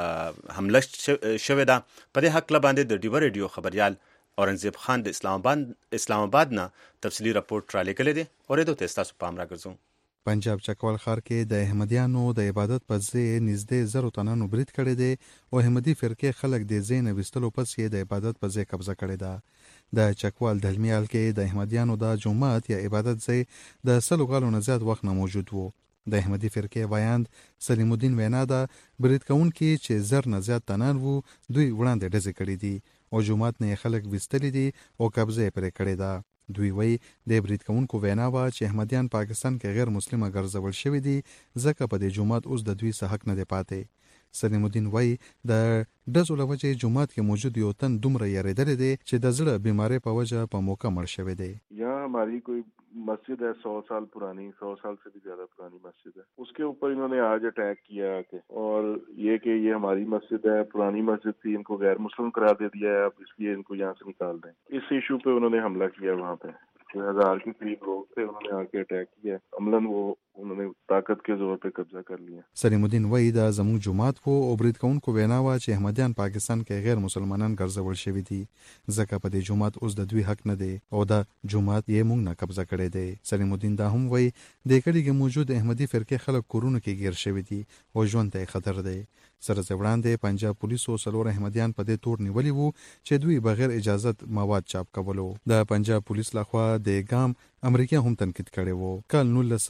حمله شوې ده. په دې حق باندې د ډیوه ریډیو خبريال اورنګزیب خان د اسلام آباد نه تفصیلی راپورټ را لګلې دي. اوریدو ته تاسو پام راګرځو. پنجاب چکوال ښار کې د احمدیانو د عبادت په ځای نږدې 1000 تنانو برید کړی دی او احمدي فرقې خلک د ځای نه وستلو پس یې د عبادت په ځای قبضه کړې ده. د چکوال دلمیال کې د احمدیانو د جمعات یا عبادت ځای د 100 کالو نه زیات وخت نه موجود وو. د احمدي فرقې وایاند سلیم الدین وینا ده برید کوونکي چې 1000 نه زیات تنان وو دوی وړاندې ډزې کړې دي او جمعات نه خلک وستلي دي او قبضه پرې کړې ده. دوی وایي د برید کوونکو وینا وا چې احمدیان پاکستان کې غیر مسلمه ګرځول شوی دي ځکه په دې جمعات اوس د دوی څه حق نه دی پاتې. سلیم الدین وایي د ډزو له وجې جمعات کې موجود یو تن دومره یریدلی دی چې د زړه بیماری په وجه په موقع مړ شوی دی. यहाँ हमारी कोई मस्जिद है 100 साल पुरानी, 100 साल से भी ज्यादा पुरानी मस्जिद है, उसके ऊपर इन्होंने आज अटैक किया आके और ये कि ये हमारी मस्जिद है, पुरानी मस्जिद थी, इनको गैर मुस्लिम करार दे दिया है, अब इसलिए इनको यहाँ से निकाल दें. इस इशू पे उन्होंने हमला किया. वहाँ पे 1000 के करीब लोग थे, उन्होंने आके अटैक किया. अमलन वो उन्होंने ताकत के जोर पे कब्जा कर लिया. سلیم الدین وایي دا زموږ جماعت وو او برید کوونکو وینا وه چې احمدیان پاکستان کې غیر مسلمانان ګرځول شوي دي ځکه په دې جماعت اوس د دوی حق نه دی او دا جماعت یې موږ نه قبضه کړی دی. سلیم الدین دا هم وایي د کډې کې موجود احمدي فرقې خلک کورونو کې گیر شوي دي او ژوند ته خطر دی. سره وړاندې پنجاب پولیسو 4 احمدیان په دې تور نیولي وو چې دوی بغیر اجازت مواد چاپ کولو. د پنجاب پولیس لخوا د ګام امریکا هم تنقید کړی وو. کال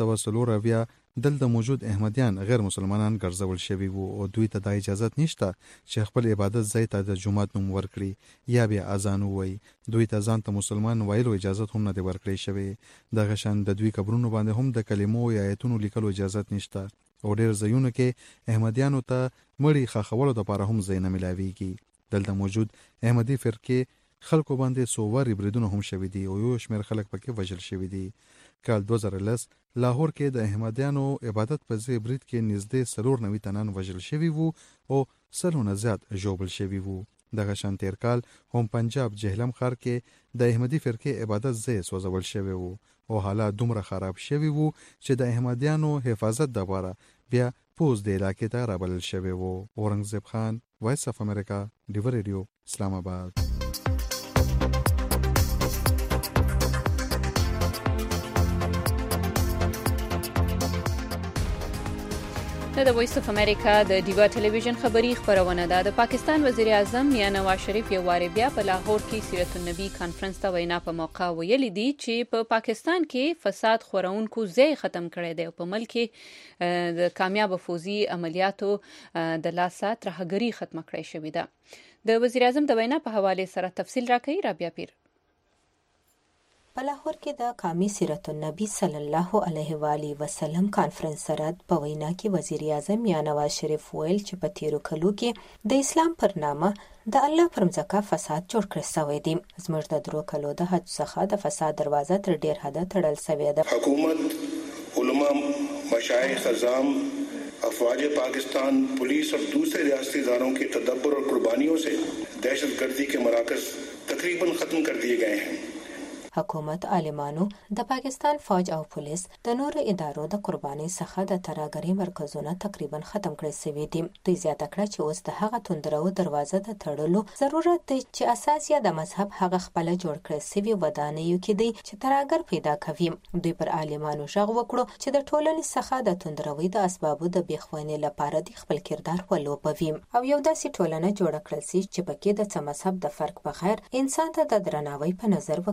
1940 دلته موجود احمدیان غیر مسلمانان ګرځول شوي وو او دوی ته د اجازت نشته چې خپل عبادت ځای ته د جمعات نوم ورکړي یا بیا اذان ووایي. دوی ته ځان ته مسلمان ویلو اجازت هم نه دی ورکړی شوی. دغه شان د دوی قبرونو باندې هم د کلمو یا آیتونو لیکلو اجازت نشته او ډېر ځایونو کې احمدیانو ته مړي ښخولو دپاره هم ځای نه میلاویږي. دلته موجود احمدي فرقې خلکو باندې څو بریدونه هم شوي دي او یو شمېر خلک پکې وژل شوي دي. کال 2010 لاهور کې د احمدیانو عبادت په ځای برید کې نږدې 94 تنان وژل شوي وو او 100 نه زیات ژوبل شوي وو. دغه شان تیر کال هم پنجاب جهلم ښار کې د احمدي فرقې عبادت ځای سوځول شوی وو او حالات دومره خراب شوي وو چې د احمدیانو حفاظت دپاره بیا پوز د علاقې ته رابلل شوی وو. اورنګزیب خان، وایس اف امریکا، ډیوه ریډیو، اسلام آباد. د وایس اف امریکا د ډیوا ټلویزیون خبری خبرونه ده. د پاکستان وزیر اعظم میاں نواز شریف یو واری بیا په لاهور کې سیرت النبی کانفرنس ته وینا په موقع ویلي دي چې په پاکستان کې فساد خورونکو ځای ختم کړی دی او په ملک کې د کامیاب فوزي عملیاتو د لاسه ترهګري ختم کړی شوې ده. د وزیر اعظم د وینا په حواله سره تفصیل راکړي رابعه پیر. په لاهور کې د قومي سیرت النبی صلی الله علیه و آله وسلم کانفرنس سره په وینا کې وزیر اعظم میاں نواز شریف ویل چې په تیرو کلو کې د اسلام پر نامه د الله پر ځمکه فساد جوړ کړی شوی دی. زموږ د درو کلو د حج څخه د فساد دروازه تر ډیر حده تړل شوې ده. حکومت، علماء، مشایخ اعظام، افواج پاکستان، پولیس اور دوسرے ریاستی اداروں کے تدبر اور قربانیوں سے دہشت گردی کے مراکز تقریباً ختم کر دیے گئے ہیں. حکومت، عالمانو، د پاکستان فوج او پولیس د نورو ادارو د قربانۍ څخه د ترهګرۍ مرکزونه تقریبا ختم کړي شوي دي. دوی زیاته کړه چې اوس د هغه توندرو دروازه د تړلو ضرورت دی چې اساس یې د مذهب هغه خپله جوړ کړی شوي ودانیو کې دی چې ترهګر پیدا کوي. دوی پر عالمانو غږ وکړو چې د ټولنې څخه د توندروي د اسبابو د بیخوانۍ لپاره د خپل کردار ولوبوي او یو داسې ټولنه جوړه کړل شي چې پکې د څه مذهب د فرق بغیر انسان ته د درناوي په نظر وکتل شي.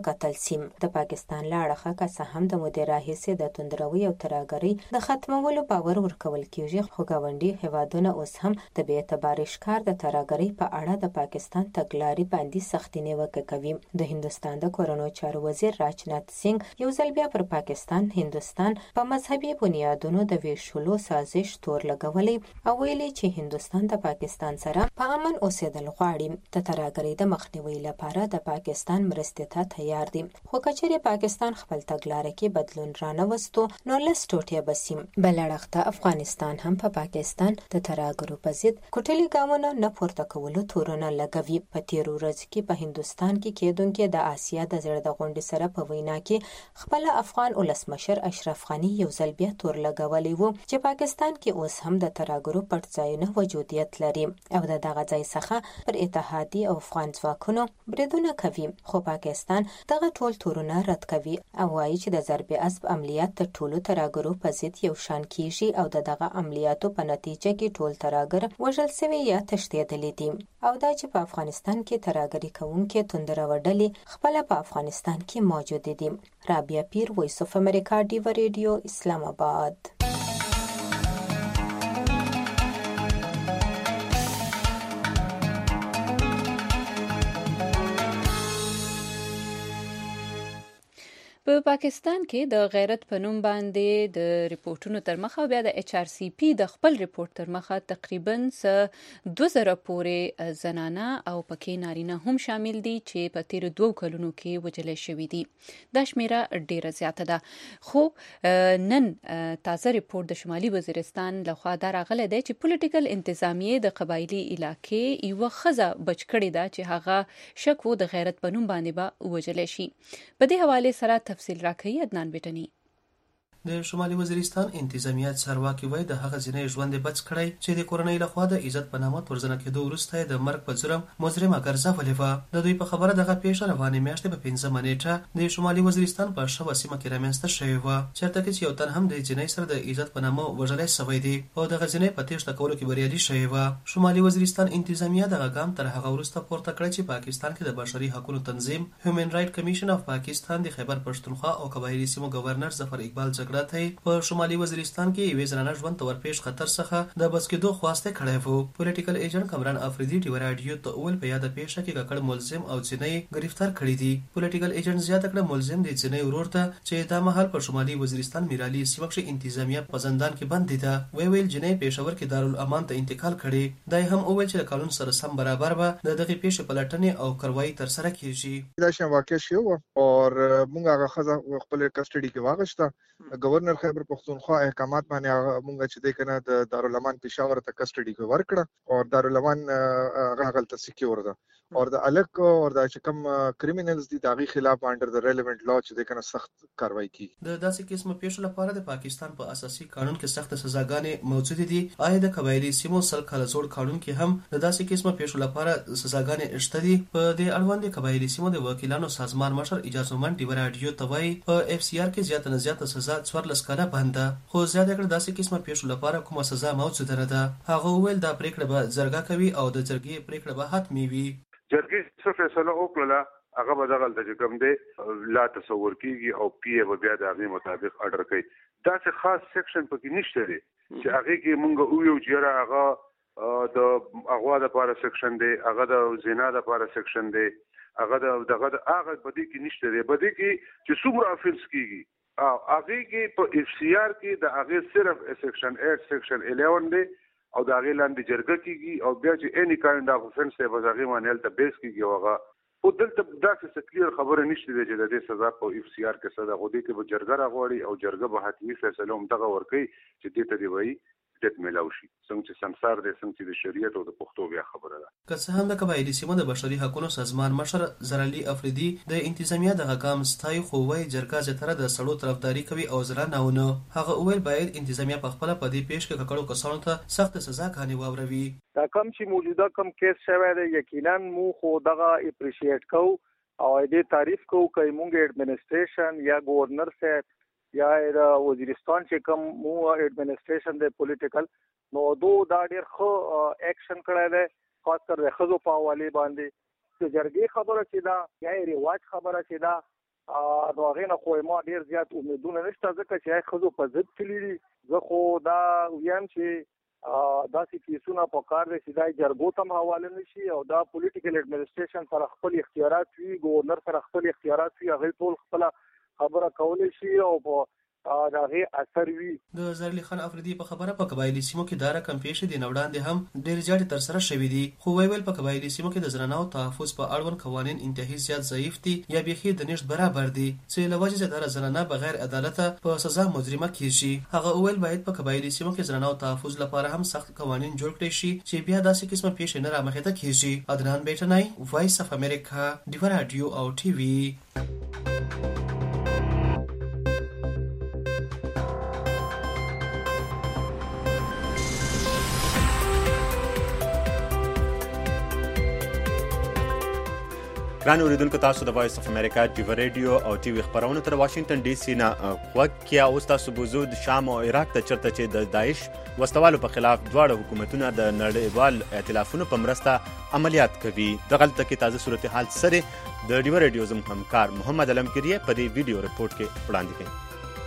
سیم د پاکستان لاړه که څه هم د مودې راهیسې د توندروي او ترهګرۍ د ختمولو باور ورکول کیږي، خو ګاونډي هیوادونه اوس هم د بې اعتباري ښکار د ترهګرۍ په اړه د پاکستان تګلارې باندې سختې نیوکه کوي. د هندوستان د کورونو چارو وزیر راجنات سنگ یو ځل بیا پر پاکستان هندوستان په مذهبي بنیادونو د ویشلو سازش تور لګولی او ویلي چې هندوستان د پاکستان سره په امن اوسېدل غواړي. د ترهګرۍ د مخنیوي لپاره د پاکستان مرستې ته تیار دي، خو کچېرې پاکستان خپل تګلارې کې بدلون رانوستو نو لس ټوټې به سیم. بل اړخ ته افغانستان هم په پاکستان د ترهګرو په ضد کوټلي ګامونه نه پورته کولو تورونه لګوي. په تیرو ورځو کې په هندوستان کې کېدونکې د آسیا د زړه د غونډې سره په وینا کې خپل افغان ولسمشر اشرف غني یو ځل بیا تور لګولی و چې پاکستان کې اوس هم د ترهګرو پټ ځایونه وجودیت لري او د دغه ځای څخه پر اتحادي او افغان ځواکونو بریدونه کوي. خو پاکستان دغه ټول تورونه رد کوي او وایي چې د ضرب اسب عملیات د ټولو ترهګرو په ضد یو شان کیږي او دغه عملیاتو په نتیجه کې ټول ترهګر وژل شوي یا تښتېدلي دي، او دا چې په افغانستان کې ترهګري کوونکې توندرو ډلې خپله په افغانستان کې موجود دي. رابعه پیر، وایس اف امریکا، ډیو ریډیو، اسلام آباد. په پاکستان کې د غیرت په نوم باندې د ریپورتونو تر مخه بیا د ایچ آر سی پی د خپل ریپورت تر مخه تقریبا 2000 پورې زنانه او پکې نارینه هم شامل دي چې په تیر 2 کلونو کې وجل شوي دي. دا شمیره ډیره زیاته ده، خو نن تازه ریپورت د شمالي وزیرستان لخوا دا راغلی دی چې پولیټیکل انتظامیه د قبایلی علاقې یو خزه بچ کړې ده چې هغه شک وو د غیرت په نوم باندې به وجل شي. په دې حواله سره تفصیل راکوي عدنان بیٹنی. د شمالي وزیرستان انتظامیه چارواکي وایي د هغه ځینې ژوند بچ کړی چې د کورنۍ لخوا د عزت په نامه تورزنه کېدو وروسته د مرګ په جرم مجرمه ګرځولې وه. د دوی په خبره دغه پیښه روانې میاشتې په 15 نیټه د شمالي وزیرستان په شوه سیمه کې رامنځته شوې وه، چېرته کې چې یو تن هم د جنۍ سره د عزت په نامه وژلی سوی دی او دغه جنۍ په تېښته کولو کې بریالي شوې وه. شمالي وزیرستان انتظامیه دغه ګام تر هغه وروسته پورته کړی چې پاکستان کې د بشري حقوقو تنظیم هیومن رائټ کمیشن اف پاکستان د خیبر پښتونخوا او قبایلی سیمو گورنر ظفر اقبال جګړه ته په شمالي وزیرستان کې یوې زنانه ژوند ته ورپېښ خطر څخه د بچ کېدو خواسته کړی وو. پولیټیکل ایجنټ کمران افریدي ډیو راډیو ته وویل په یاده پیښه کې ککړ ملزم او ځینې گرفتار کړي دي. پولیټیکل ایجنټ زیاته کړه ملزم د ځینې ورور ته چې دا مهال په شمالي وزیرستان میرالي سیمه کې انتظامیه په زندان کې بندي ده. ویل ځینې پېښور کې دارالامان ته انتقال کړي. دا هم وویل چې د قانون سره سم برابر به د دغه پیښې پلټنې او کاروایی تر سره کیږي. دا شی واقع شو او موږ هغه خزه خپل کسټډي کې واغښته. گورنر خیبر پختونخوا احکامات باندې موږ چې د کنه د دارالامان پېښور ته کسټډي کې ورکړه او دارالامان غلطه سکیور ده او د الک او د چې کوم کریمینلز دي دغه خلاف انډر د ریلیونټ لا چې د کنه سخت کاروایی کیږي. د داسې قسمه پیښو لپاره د پاکستان په اساسي قانون کې سخت سزاګانې موجود دي. آیا د قبایلی سیمو سل کال زوړ قانون کې هم د داسې قسمه پیښو لپاره سزاګانې شته دي؟ په دې اړوند د قبایلی سیمو د وکیلانو سازمان مشر اجازه من ډیو راډیو ته وایي په اف سی آر کې زیاته نه زیاته سزا 14 کاله بنده، خو زیاته کړه داسې قسمه پیښو لپاره کومه سزا موجوده نه ده. هغه وویل دا پریکړه به جرګه کوي او د جرګې پریکړه به حتمي وي. جرګې څه فیصله وکړه هغه به دغه د کوم دی لا تصور کیږي او پی به بیا د هغه مطابق اډر کوي. دا څه خاص سیکشن پکې نشته دی چې هغه کې مونږ او یو جره هغه د اغوا د لپاره سیکشن دی، هغه د زنا د لپاره سیکشن دی، هغه دغه هغه بدی کې نشته دی. بدی کې چې څومره افنس کیږي او هغه کې په اف سی آر کې د هغه صرف سیکشن 8 سیکشن 11 دی او د هغه لاندې جرګه کیږي او بیا چې اني کایند اف افنس ته به هغه مانل ته بیس کیږي هغه او دلته داسې کلیر خبره نشته چې د دې سزا په اف سی آر کې صدا غوډي کې به جرګه راغوړي او جرګه به حتمی فیصله هم دغه ورکړي چې دې ته دی وایي دت ملاو شي څنګه چې سمسار دي څنګه چې د شریعت او د پښتو بیا خبره ده. که څه هم د قبایلی سیمو د بشري حقوقو سازمان مشر زرالي افریدي د انتظامیه د حکام ستای خو وای جرګه زتره د سړو طرفداري کوي او زرا نه هغه ویل باید انتظامیه په خپل په دې پیښ کې ککړو کسانو ته سخت سزا کاني واوروي. دا کم چې موجوده کم کیس شوی دی یقینا مو خو دغه اپریشیټ کو او دې تعریف کو کوي مونږ اډمنسټریشن یا گورنر سے یا د وزیرستان چې کوم مو اډمنسټریشن د پولیټیکل نو دو دا ډېر خو اکشن کړی دی خاص کر د خزو په حواله باندې چې جرګې خبره چې دا یا ریواج خبره چې دا نو هغه نه خو ما ډیر زیات امیدونه نشته ځکه چې خزو په ضد کلی زه خو دا ویم چې دا کیسونه په کار دي چې دا جرګو ته حواله نشي او دا پولیټیکل اډمنسټریشن سره خپل اختیارات وي گورنر سره خپل اختیارات وي هغه ټول خپل خبره کولای شي او په داغه اثر وی. د زرلی خان افریدي په خبره په قبایلی سیمو کې دارا کم پیښې دي نوړاندې هم ډېر زیات تر سره شوې دي خو ویل په قبایلی سیمو کې د زنانو تحفظ په اړوند قوانين انتهایی زیات ضعیف دي یا بيخي د نشټ برابر دي چې لوجه زیاتره زنانه بغیر عدالت په سزا مجرمه کیږي. هغه ویل باید په قبایلی سیمو کې زنانو تحفظ لپاره هم سخت قوانين جوړ کړي شي چې بیا داسې قسمه پیښې نه رامخې ته کیږي. عدنان بیٹنای وایس اف امریکا دیو رادیو او ټي وي. ګران اوریدونکو تاسو د وایس اف امریکا ټي رادیو او ټي وي خبرونه تر واشنگټن ډي سي نه وکیا اوس تاسو بوزود شام او عراق ته چرته چې د داعش وسوالو په خلاف دواړه حکومتونه د نړیوال ائتلافونو په مرسته عملیات کوي. دغلته کې تازه صورتحال سره د ډي رادیو زموږ همکار محمد علم کریه په دې ویډیو رپورټ کې وړاندې کړي.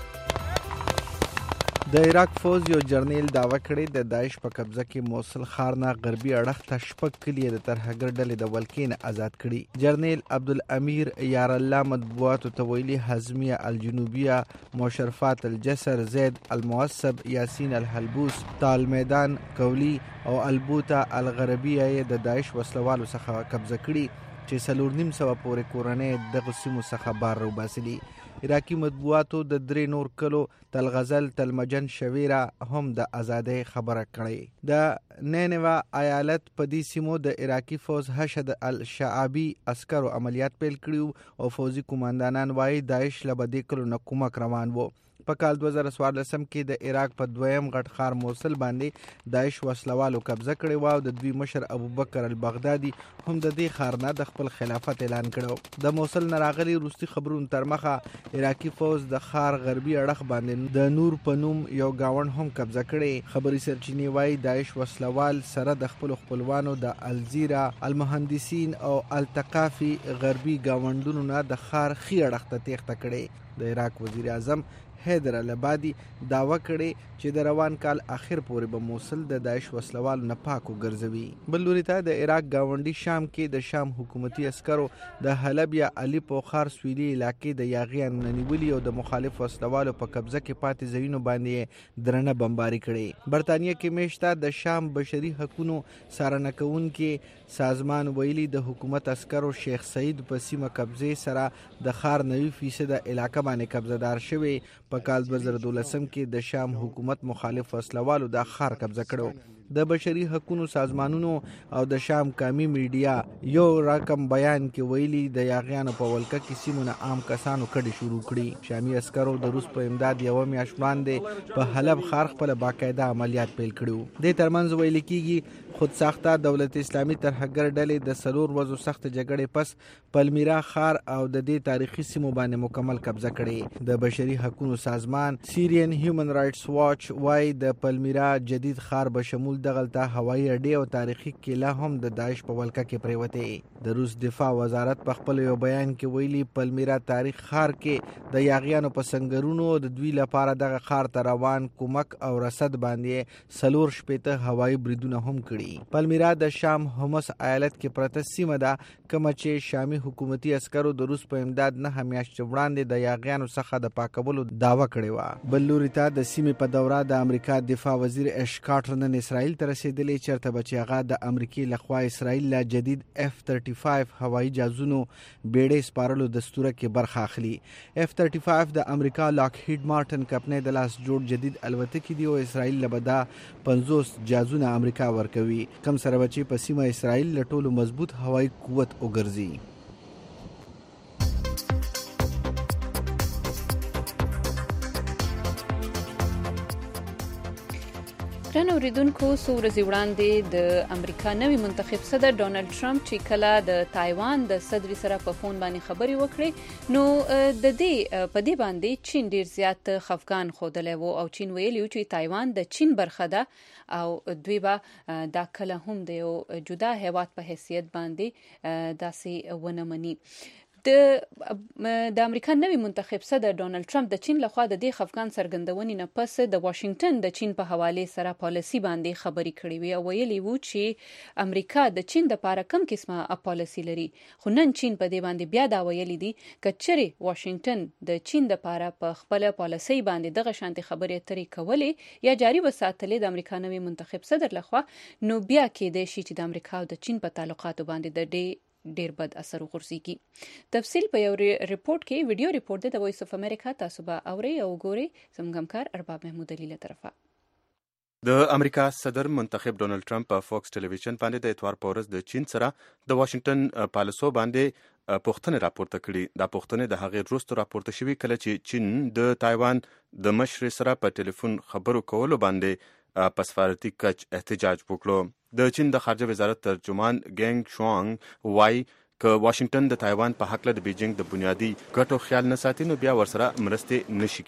د عراق فوج یو جرنیل داوا کړی د داعش په قبضه کې موصل ښار نه غربي اړخ ته شپږ کلیې د ترهګر ډلې د ولکې نه آزاد کړي. جرنیل عبدالامیر یار الله مطبوعاتو ته ویلي حزمیه الجنوبیه، مشرفات الجسر، زید المعصب، یاسین الحلبوس، تال میدان، کولی او البوتا الغربیه د داعش وسلوالو څخه قبضه کړي چې 4.5 پورې کورنۍ دغه سیمو څخه بار وباسلي. عراقي مطبوعاتو د درې نور کلو تلغزل، تلمجن، شویره هم د ازادۍ خبره کړې. د نینوا ایالت په دې سیمو د عراقي فوج حشد الشعابي عسکرو عملیات پیل کړیو او فوجي قوماندانان وايي داعش له بدې کلو نه کومک روان وو. په کال 2014 کې د عراق په دویم غټ ښار موصل باندې داعش وسلوالو قبضه کړې و او د دوی مشر ابوبکر البغدادي هم د دې ښار نه د خپل خلافت اعلان کړو. د موصل نه راغلي وروستي خبرونو تر مخه عراقي فوج د ښار غربي اړخ باندې د نور په نوم یو گاوند هم قبضه کړي. خبري سرچینې وايي داعش وسلوال سره د خپل خپلوانو د الزیرا، المهندسین او التقافي غربي گاوندونو نه د ښار خي اړخ ته تېښته کړي. د عراق وزیر اعظم حیدر العبادي داوا کړي چې د روان کال اخر پورې به موصل د داعش وسلوالو نه پاک وګرځوي. بل لوري ته د عراق گاونډي شام کې د شام حکومتي عسکرو د حلب یا الیپ او خار سویلي علاقې د یاغیان ننیولي او د مخالف وسلوالو په قبضه کې پاتې ځایونو باندې درنه بمباري کړي. برتانیه کې میشته د شام بشري حقوقو څارنه کوونکي سازمان ویلي د حکومت عسکرو شیخ سعید په سیمه قبضه سره د خار 90% علاقه باندې قبضدار شوی. په کال 2012 کې د شام حکومت مخالف وسلوالو د خار قبضه کړو. د بشري حقوقو سازمانونو او د شام قومي میډیا یو رقم بیان کې ویلي د یاغیانو په ولکه کې سیمونه عام کسانو کډي شروع کړي. شامي عسکرو د روس په امداد یو میاشت وړاندې په حلب خار خپل باقاعده عملیات پیل کړو. د ترمنځ ویل کېږي خود ساخته دولت اسلامي ترهګر ډلې د 4 ورځو سخت جګړې پس پلمیرا خار او د دې تاریخي سیمو باندې مکمل قبضه کړي. د بشري حقوقو سازمان سیریان هیومن رائټس واچ وايي د پلمیرا جدید خار به شمول دغلته هوایي اډې او تاریخي کلا هم د داعش په ولکه کې پریوته. د روس دفاع وزارت په خپل یو بیان کې ویلي پلمیرا تاریخ خار کې د یاغیانو په سنگرونو د دوی لپاره دغه خار ته روان کومک او رصد باندې 4 شپېته هوایي بریدونه هم کړي. پلمیرا د شام همس ایالت کې پرته سیمه ده کوم چې شامي حکومتي عسکرو د روس په امداد نه همیاشت وړاندې د یاغیانو څخه د پاکولو داوا کړې و. بل لوري ته د سیمې په دوره د امریکا دفاع وزیر اش کارټر نن اسرائیل ته رسیدلی چرته بچي هغه د امریکای لخوا اسرائیل له جدید F-35 هوایي جهازونو بیړۍ سپارلو دستور کې برخه اخلي. F-35 د امریکا لاکهید مارټن کمپنۍ د لاس جوړ جدید الوتکې دی او اسرائیل لبدا 50 جهازونه امریکا ورکوي کم سره بچي په سیمه اسرائیل له ټولو مضبوط هوایي قوت وګرځي. ګران اوریدونکو څو ورځې وړاندې د امریکا نوي منتخب صدر ډونالد ټرمپ چې کله د تایوان د صدر سره په فون باندې خبرې وکړې نو د دې په دې باندې چین ډیر زیات خفقان خوده وو او چین ویلی چې تایوان د چین برخه ده او دوی به دا کله هم د یو جدا هیواد په حیثیت باندې داسې ونه مني. د امریکا نوي منتخب صدر ډونالد ټرمپ د چین لخوا د دې خفګان څرګندونې نه پس د واشنگټن د چین په حواله سره پالیسي باندې خبرې کړې وي او ویلي وو چې امریکا د چین د لپاره کم قسمه پالیسي لري. خو نن چین په دې باندې بیا دا ویلي دي چې چیرې واشنگټن د چین د لپاره په خپل پالیسي باندې دغه شانتي خبرې اترې کولې یا جاری وساتلې د امریکا نوي منتخب صدر لخوا، نو بیا کېدای شي چې د امریکا او د چین په تعلقاتو باندې د ډیر بد اثر وغورځيږي. تفصیل په یو ریپورت کې ویډیو ریپورت د وایس اف امریکا تاسو به اوري او ګوري. زموږ همکار ارباب محمود علي له طرفه. د امریکا صدر منتخب ډونالد ټرمپ په فوکس ټلویزیون باندې د اتوار په ورځ د چین سره د واشنگټن پالیسو باندې پوښتنه راپورته کړي. دا پوښتنه د هغې وروسته راپورته شوې کله چې چین د تایوان د مشر سره په ټلیفون خبرو کولو باندې په سفارتي کچ احتجاج وکړو. د چین د خارجه وزارت ترجمان ګینګ شوانګ وایي که واشنگټن د تایوان په حق له د بیجینګ د بنیادی ګټو خیال نه ساتي نو بیا ورسره مرستې نشي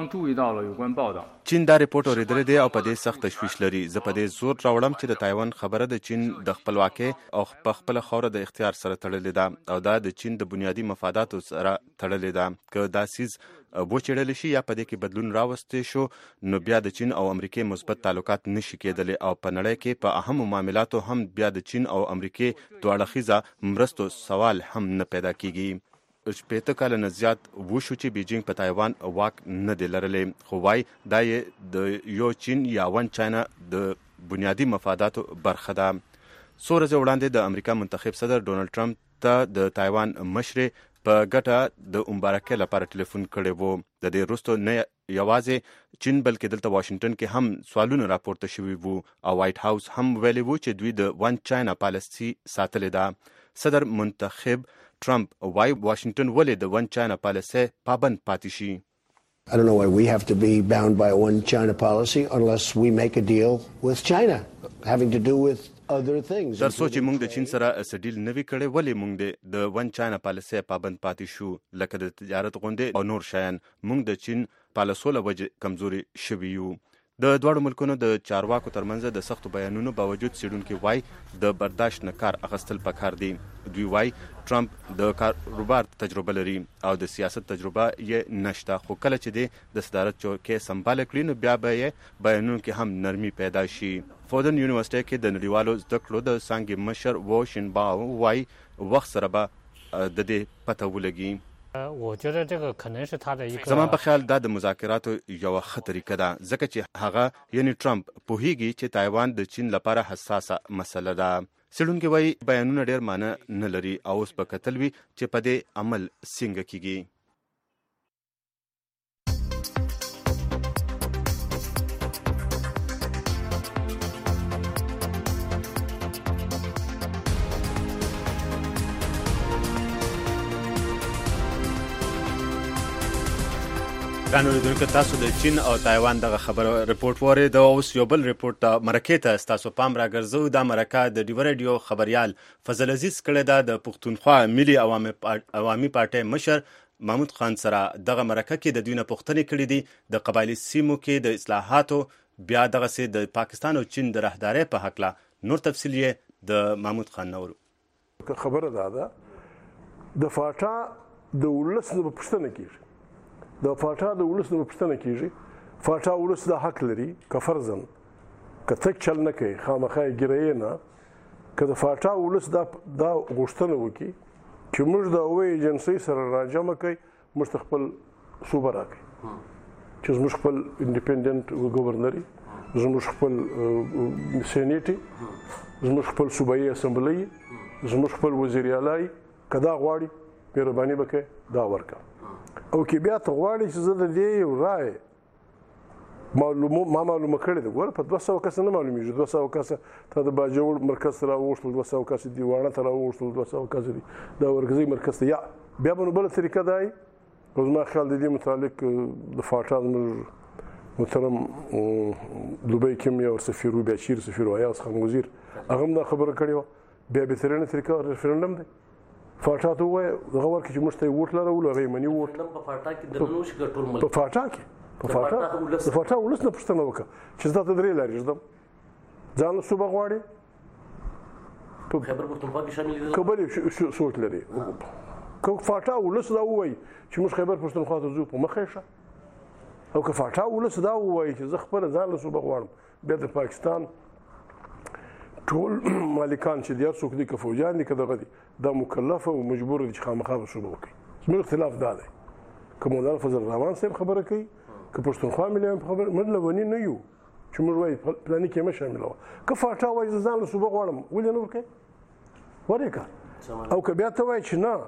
کېدلې. چین دا ریپورت اوریدلی دی او په دې سخت تشویش لري. زه په دې زور راوړم چې د تایوان خبره د چین د خپلواکۍ او په خپل خوره د اختیار سره تړلې ده او دا د چین د بنیادی مفاداتو سره تړلې ده. که دا سیز وچېړل شي یا په دې کې بدلون راوستې شو نو بیا د چین او امریکې مثبت تعلقات نشي کېدلې او په نړۍ کې په اهمو معاملاتو هم بیا د چین او امریکې دوه اړخیزه مرستو سوال هم نه پیدا کیږي. 80 کال نه زیات وشو چې بیجینګ په تایوان واک نه دی لرلی، خو وای دا یې د یو چین یا ون چاینا د بنیادی مفاداتو برخه ده. څو ورځې وړاندې د امریکا منتخب صدر ډونالد ټرمپ ته د تایوان مشر په ګټه د مبارکۍ لپاره ټلیفون کړی وو. د دې وروسته نه یوازې چین بلکې دلته واشنگټن کې هم سوالونه راپورته شوي وو او وایټ هاوس هم ویلي وو چې دوی د ون چاینا پالیسي ساتلې ده. صدر منتخب ټرمپ وایي واشنگټن ولې د ون چاینا پالیسي پابند پاتې شي. I don't know why we have to be bound by a one China policy unless we make a deal with China having to do with other things. در سوچ موږ د چین سره سډیل نوي کړي ولې موږ د ون چاینا پالیسي پابند پاتې شو لکه د تجارت غونډې او نور شیان. موږ د چین پالیسو له وجې کمزوري شوي یو. د دواړو ملکونو د چارواکو ترمنځ د سختو بیانونو باوجود څېړونکي وایي د برداشت نه کار اخیستل پکار دی. دوی وایي ټرمپ د کاروبار تجربه لري او د سیاست تجربه یې نشته، خو کله چې دی د صدارت چوکۍ سمباله کړي نو بیا به یې بیانونو کې هم نرمي پیدا شي. فودن یونیورسيټي کې د نړیوالو زده کړو د څانګې مشر وو شینباو وایي وخت سره به د دې پته ولګي. زما په خیال دا د مذاکراتو یوه ښه طریقه ده ځکه چې هغه یعنی ټرمپ پوهیږي چې تایوان د چین لپاره حساسه مسله ده. څېړونکي وایي بیانونه ډېر معنی نه لري او اوس به کتل وي چې په دې عمل څنګه کیږي. قانون لیدونکو تاسو د چین او تایوان دغه خبره ریپورت وره د اوس یو بل ریپورت مرکه ته تاسو پام راګرځو. دا مرکه د ډیو رادیو خبريال فضل عزیز کړه د پښتونخوا ملي عوامي پارټي مشر محمود خان سره دغه مرکه کې د دوی نه پوښتنې کړې دي د قبایلی سیمو کې د اصلاحاتو بیا دغه سي د پاکستان او چین د رهداري په حق لا نور تفصیل یې د محمود خان نور خبره ده د فاټا د ولس د پښتنه کېږي د فاټا د ولس د پښتنه کېږي فاټا ولس د حق لري که فرضاً که تک چل نه کوي خامخا ګرایې نه که د فاټا ولس دا غوښتنه وکړي چې موږ د هوایي ایجنسۍ سره راجمع کوي موږ خپل صوبه راکړي چې زموږ خپل انډیپینډنټ ګورنري زموږ خپل سینیټي زموږ خپل صوبایي اسمبلی زموږ خپل وزیر اعلی که دا غواړي مهرباني وکړئ دا ورکړه او کې بیا ته غواړي چې زه د دې یو رایې معلومه کړې ده. ګوره په 200 کسه نه معلومیږي 200 کسه ته د باجوړ مرکز ته راوغوښتل 200 کسه دیوانه ته راوغوښتل 200 کسه دي د ورګزۍ مرکز ته یا بیا به نو بله طریقه دا وي. او زما خیال د دې متعلق د فاټا زموږ محترم دوبۍ کې هم یو سفیر بیا چیر سفیر ایاز خان وزیر هغه هم دا خبره کړې وه بیا بهترینه طریقه ریفرنډم دی. فاټا ته ووایه دغه ورکړي چې موږ ته یې ووټ لرولو هغه یې مني ووټ په فاټا کې د فاټا ولس نه پوښتنه وکړه چې زه ته 3 لارې ږدم ځان له صوبه غواړې که بل یې سوچ لري که فاټا ولس دا ووایي چې موږ خیبر پښتونخوا ته ځو په مخه شه او که فاټا ولس دا ووایي چې زه خپله ځان له صوبه غواړم بیا د پاکستان ټول مالکان چې دي هر څوک دي که فوجیان دي که دغه دي دا مکلف او مجبور دي چې خامخا به صوبه وکړي زموږ اختلاف دا دی که مولانا فضل الرحمن صاحب خبره کوي که پښتونخوا ملیان خبره موږ لونی نه یو چې موږ وایي پلاني کې مه شاملوه که فاټا وایي زه ځان له صوبه غواړم ولې نه ورکوې ورېکه او که بیا ته وایي چې نه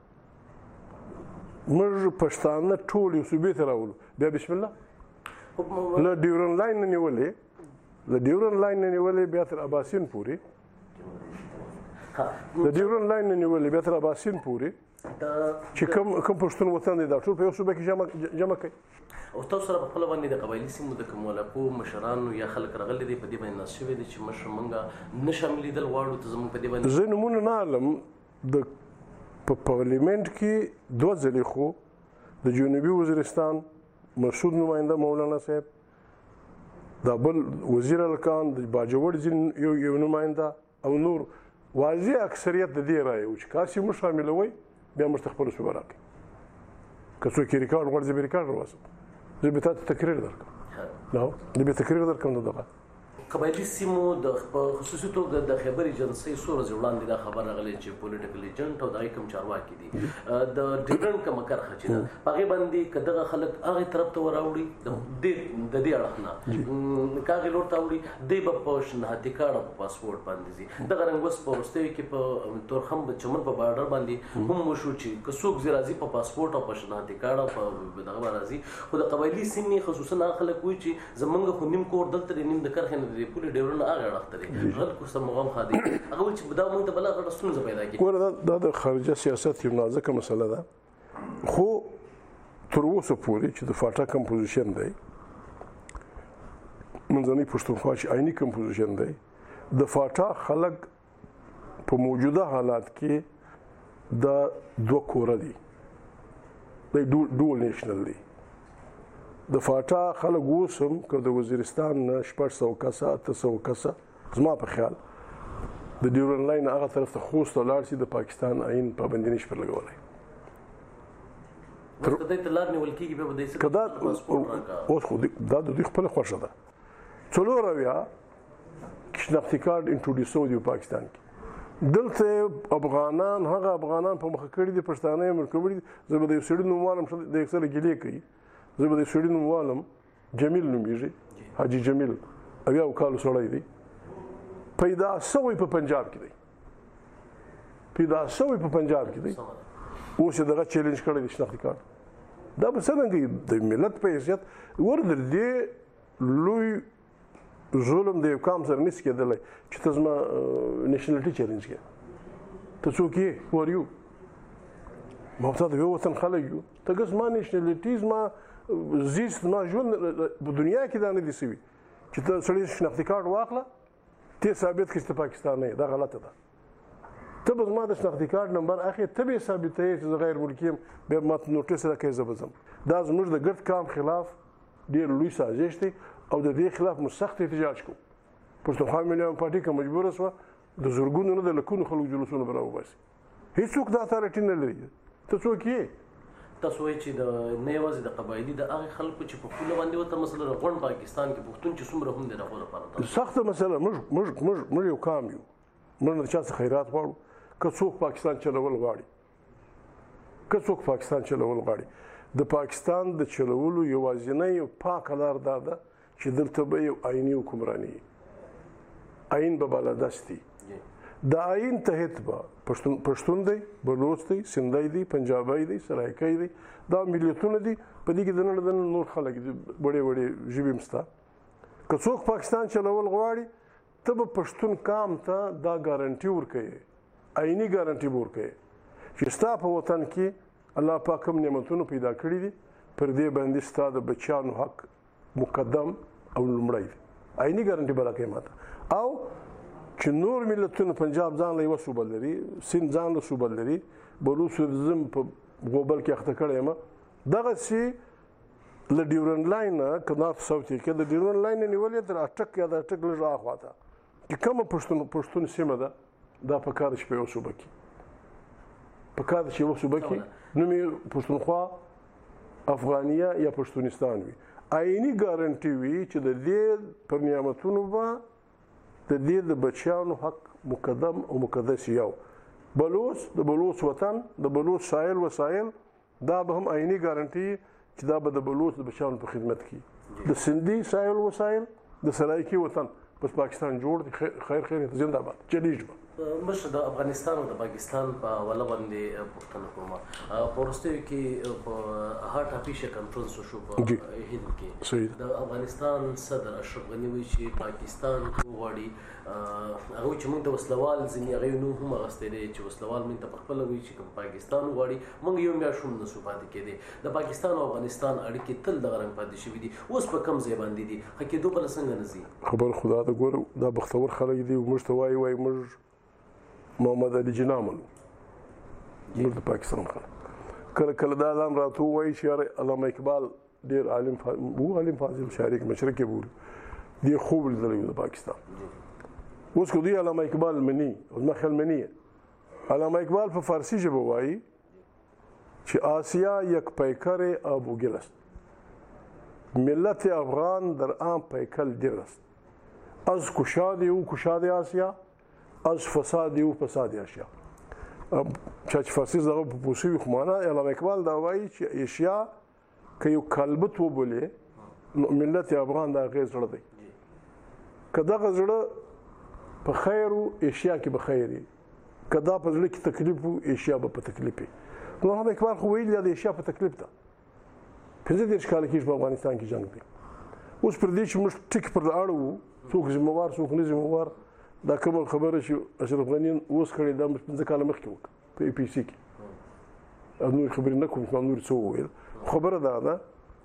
موږ پښتانه ټول یو صوبې ته راولو بیا بسم الله له ډیورن لاین نه نیولې د ډیورن لاین نه نیولې بیا تر اباسین پورې د ډیورن لاین نه نیولې بیا تر اباسین پورې چې کوم پښتون وطن دی دا ټول په یو صوبه کې جمع کوي او تاسو سره په خپل باندې د قبایلی سیمو د کومولکو مشرانو یا خلک راغلي دي په دې باندې ناس شوي دي چې مشر مونږه نه شاملېدل غواړو ته زموږ په دې باندې زه نمونه نه علم د په پارلیمنت کې دوه ځلې خو د جنوبي وزیرستان مسعود نماینده مولانا صاحب دا بل وزیر الکان د باجوړ یو نماینده او نور واضح اکثریت د دې رایې و چې کاسې موږ شاملوئ بیا موږ ته خپله صوبه راکړئ که څوک یې ریکارډ غواړي زه به ریکارډ راوسم زه به تا ته تقریر درکړم زه به تقریر درکړم د دغه قبایلی سیمو د خصوصي توګه د خیبر ایجنسۍ څو ورځې وړاندې دا خبر راغلی چې پولیټیکل ایجنټ او د هغې کوم چارواکي دي د ډیورنډ کومه کرښه چې ده په هغې باندې که دغه خلک هغې طرف ته وراوړي د دې اړخ نه که هغې لور ته اوړي دی به په شناختی کارډ او په پاسپورټ باندې ځي دغه رنګ اوس په وروستیو کې په تورخم چمن په بارډر باندې هم وشو چې که څوک ځي راځي په پاسپورټ او په شناختی کارډ او په دغه به راځي خو د قبایلي سیمې خصوصا هغه خلک وایي چې زمونږ خو نیم کور دلته دی نیم د کرښې نه دی پولې ډیورنډ هغه اړخ ته دی غلط کوسه مغام خادي هغه وایي چې دا موږ ته بله غټه ستونزه پیدا کوي ګوره دا د خارجه سیاست یو نازکه مسله ده خو تر اوسه پورې چې د فاټا کمپوزیشن دی منځنۍ پښتونخوا چې عیني کمپوزیشن دی د فاټا خلک په موجوده حالات کې دا دوه کوره دي ډول نیشنل دی د فاټا خلک اوس هم که د وزیرستان نه 600 کسه 800 کسه زما په خیال د ډیورن لاین هغه طرف ته خوست ولاړ شي د پاکستان عین پابندي نشي پر لګولی اوس که دی ته لار نیول کېږي بیا به دی اوس خو دا د دوی خپله خوښه ده 4 شناختي کارډ انټروډیوس شوی دی په پاکستان کې دلته افغانان هغه افغانان په مخه کړي دي پښتانه یې مړ کړي دي زه به د یو سړي نوم والم د اکثره ګیلې کوي زه به د سړي نوم والم جمیل نومیږي حاجي جمیل اویا کالو سړی دی پیدا شوی په پنجاب کې دی اوس یې دغه چیلنج کړی دی شناختي کارډ دا به څرنګه د ملت په حیثیت ورته دې لوی ظلم د یو قام سره نشي کېدلی چې ته زما نیشنلټي چیلنج کړې ته څوک یې وار یو ما ته د یو وطن خلک یو ته که زما نیشنلټي زما زیست زما ژوند په دنیا کې دا نه دي سوي چې ته سړی شناختي کارډ واخله ته ثابت کړې چې ته پاکستان نه یې دا غلطه ده ته به زما د شناختي کارډ نمبر اخلې ته به یې ثابتوې چې زه غیر ملکي یم بیا ما ته نوټس راکوې زه به ځم دا زموږ د ګرد قام خلاف ډېر لوی سازش دی او د دې خلاف مو سخت احتجاج کوو پښتونخوا ملیان پارټي که مجبوره شوه د زرګونو نه د لکونو خلکو جلوسونه به راوباسي هېڅوک دا اتارټي نه لري ته څوک یې تاسو وایئ چې نه یوازې د قبایلي د هغې خلکو چې په پوله باندې ورته مسله د غونډ پاکستان کې پښتون چې څومره هم دی د هغو لپاره سخته مسله موږ یو قام یو موږ نه د چا څه خیرات غواړو که څوک پاکستان چلول غواړي د پاکستان د چلولو یوازینی یو پاکه لار دا ده چې دلته به یو آیني حکمراني آین به بالادستی د آین تحت به پښتون دی بلوچ دی سندھی دی پنجابی دی سرایکی دی دا ملیتونه دي په دې کې د نن نور خلک دي وړې ژبې مستا که څوک پاکستان چلول غواړي ته به پښتون قام ته دا ګارانټي ورکوي آیني ګارانټي به ورکوي چې ستا په وطن کې الله پاک کوم نعمتونه پیدا کړي دي پر دې باندې ستا د بچیانو حق مقدم او لومړی دی آیني ګارانټي به راکوي ماته او چې نور ملتونه پنجاب ځان له یوه صوبه لري سیند ځان له صوبه لري بلوچ زم په غوبل کې اخته کړی یم دغسې له ډیورنډ لاین نه که نارت ساوت یې کې د ډیورنډ لاین نه نیولې تر اټک یا د اټک لږ هاخوا ته چې کومه پښتون سیمه ده دا په کار چې په یو صوبه کې په کار چې یو صوبه کې نوم یې پښتونخوا افغانیه یا پښتونستان وي آئینی ګارنټي وي چې د دې پر نعمتونو به د دې د بچیانو حق مقدم او مقدس یو بلوچ د بلوچ وطن د بلوچ ساحل وسایل دا به هم آئینی ګارنټي چې دا به د بلوچ د بچیانو په خدمت کې د سندي ساحل وسایل د سرایکي وطن په پاکستان جوړ دي خیر خیر زنده باد چلیږي مشه د افغانستان او د پاکستان په ولا باندې پښتنه کومه پورستوي کې په هارت افیشل کانفرنس شو په هند کې د افغانستان صدر اشرف غنی وی چې پاکستان غواړي هغه چې موږ د وسلوال ځینې هغه نو هم غستلې چې وسلوال موږ ته خپل وی چې پاکستان غواړي موږ یو بیا شوم نسو پاتې کېدی د پاکستان او افغانستان اړیکې تل د غرنګ پاتې شوې دي اوس په کم ځای باندې دي حقیقت بل څنګه نزي خبر خدا ته ګورو دا بختور خلک دي موږ ته وای موږ محمد علي جناح موږ د پاکستان خلک کله دا اعلان راته وایي چې علامه اقبال ډېر عالم فاضل شارک مشرق بول دی خوب لیدلی د پاکستان اوس کو دی علامه اقبال منی او ما خیال منی علامه اقبال په فارسی ژبه وایي چې آسیا یک پیکر ابوگل است ملت افغان در آن پیکر دیر است از کشاد او کشاد آسیا از فساد او فساد اشیا چې فارسی زغه په پوسوي خو معنا علامه اقبال دا وایي چې اشیا که یو کلبت وبولې ملت افغان دا غیر زړه دی کدا غزړه په خیر او اشیا کې به خیر کدا په ځل کې تکلیف او اشیا به په تکلیف نو هم اقبال خو ویل د اشیا په تکلیف ته پنځه دېرش کال کې په افغانستان کې جنگ دی اوس پر دې چې موږ ټیک پر اړو څوک ذمہوار څوک نه ذمہوار دا کوم خبره چې اشرف غنی اوس کړي دا پنځه کال مخکې وکړه په ای پی سی کې نور خبرې نه کوم نور څه وویل خبره ده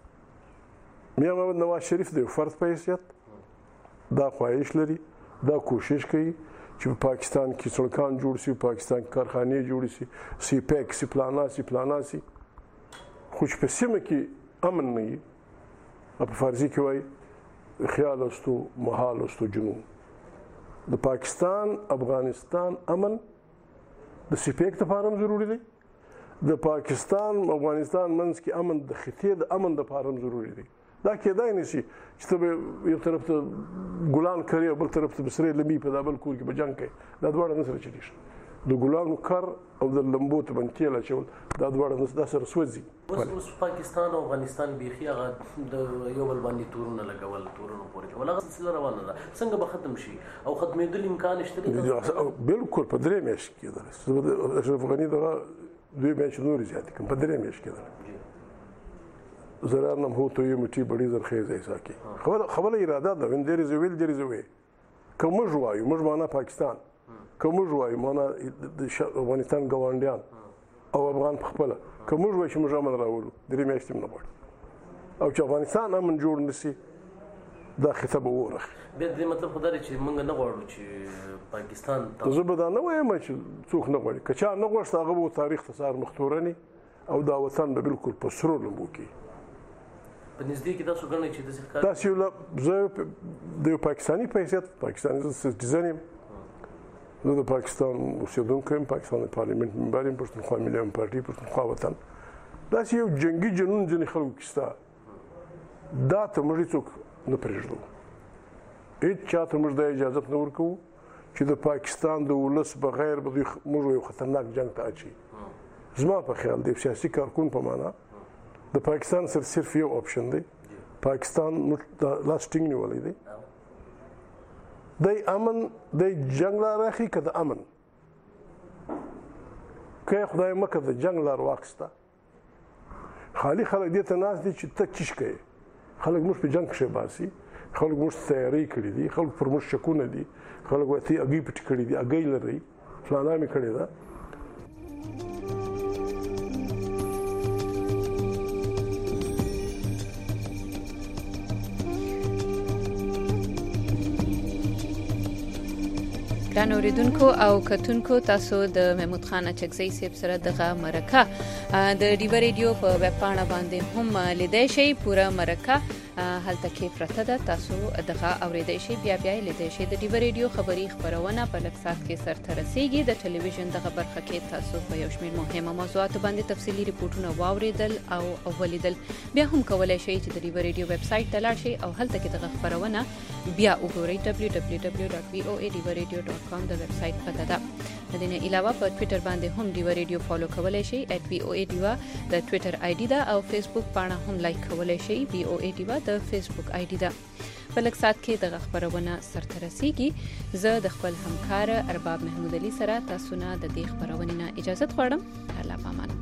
میا محمد نواز شریف د فرد په حیثیت دا خواهش لري دا کوشش کوي چې په پاکستان کې سړکان جوړ شي پاکستان کې کارخانې جوړ شي سی پیک سی پلانا سي خو چې په سیمه کې امن نه وي په فارسی کې وایي خیال استو محال استو جنون د پاکستان افغانستان امن د سپیک لپاره ضروری دی د پاکستان افغانستان منځ کې امن د خطې د امن لپاره ضروری دی دا کېدای نشي چې ته یو طرف ته ګلان کوي او بل طرف ته بسرې لمي په دابل کور کې بجنګ کوي دا دواړه نه سره چلیږي د ګلانو کار او د لمبو ته باندې لا چول دا دواړه د سره سوځي اوس پاکستان او افغانستان بيخي هغه د یو بل باندې تورونه لګول تورونه پورې کول هغه سلسله روانه ده څنګه به ختم شي او ختمېدل امکان شته بالکل په درې میاشتې کې ده اشرف غنی دا دوی میاشتې نور زیات کوم په درې میاشتې کې ده زرار نم هو تو یې مټي بڑی زرخیز ایسا کې خبره اراده ده وین دیر زویل دیر زوی کوم جوایو موږ معنا پاکستان کوم جوایو معنا د افغانستان ګاونډیان او افغان خپل کوم جوای چې موږ امن راوړو درې میاشتې نه پړ او چې افغانستان امن جوړ نشي دا خطاب وره به دې مطلب خدای چې موږ نه غواړو چې پاکستان زه به دا نه وایم چې څوک نه غواړي کچا نه غواړي هغه وو تاریخ ته سار مختورني او دا وطن به بالکل په سرو لمبو کې په نږدې کې تاسو غواړئ چې د ځکه تاسو یو زه د پاکستاني په حیثیت پاکستاني سټیزن زه د پاکستان اوسیدونکی یم پاکستان پارلیمنت ممبر یم پښتونخوا ملي پارټي پښتونخوا وطن داسې یو جنګي جنون ځینې خلکو کې شته دا ته موږ څوک نه پرېږدو هېڅ چا ته موږ دا اجازت نه ورکوو چې د پاکستان د ولس بغیر به موږ یو خطرناک جنګ ته اچي زما په خیال د سیاسي کارکون په معنا د پاکستان سره صرف یو اپشن دی پاکستان لاس ټینګ نیولی دی دی امن دی جنگ لار اخی که د امن که خدای مکه د جنگ لار واخسته خالی خلک دې ته ناست دي چې ته چیش کوي خلک موږ په جنگ کښې باسي خلک موږ تیاری کړي دي خلک پر موږ شکونه دي خلک وایي ته اګۍ پټې کړي دي اګۍ لرئ فلانا مې کړې ده ګران اوریدونکو او کتونکو تاسو د محمود خان اچکزی صاحب سره دغه مرکه د ډیو ریډیو په ویب پاڼه باندې هم لیدای شئ پوره مرکه هلته کې پرته ده. تاسو دغه اوریدئ شئ بیا لیدئ شئ. د ډیو ریډیو خبری خبرونه په لږ ساعت کې سرته رسیږي. د ټلویزیون دغه برخه کې تاسو په یو شمېر مهمه موضوعات باندې تفصیلي ریپورتونه واوریدل او ولیدل. بیا هم کولای شئ چې د ډیو ریډیو ویب سټ ته لاړ شئ او هلته کې دغه خبرونه بیا وګورئ. www.voadeivaradio.com د ویب سټ پته ده. د دې نه علاوه په ټوئیټر باندې هم ډیو ریډیو فالو کولای شئ @voa diva د ټوئیټر آی ډي ده او فیسبوک پاڼه هم لایک کولای شئ. voa diva د فیسبوک آی ډي ده. په لږ ساعت کې دغه خبرونه سرته رسیږي. زه د خپل همکار ارباب محمود علي سره تاسو نه د دې خبرونې نه اجازه غواړم. الله پامان.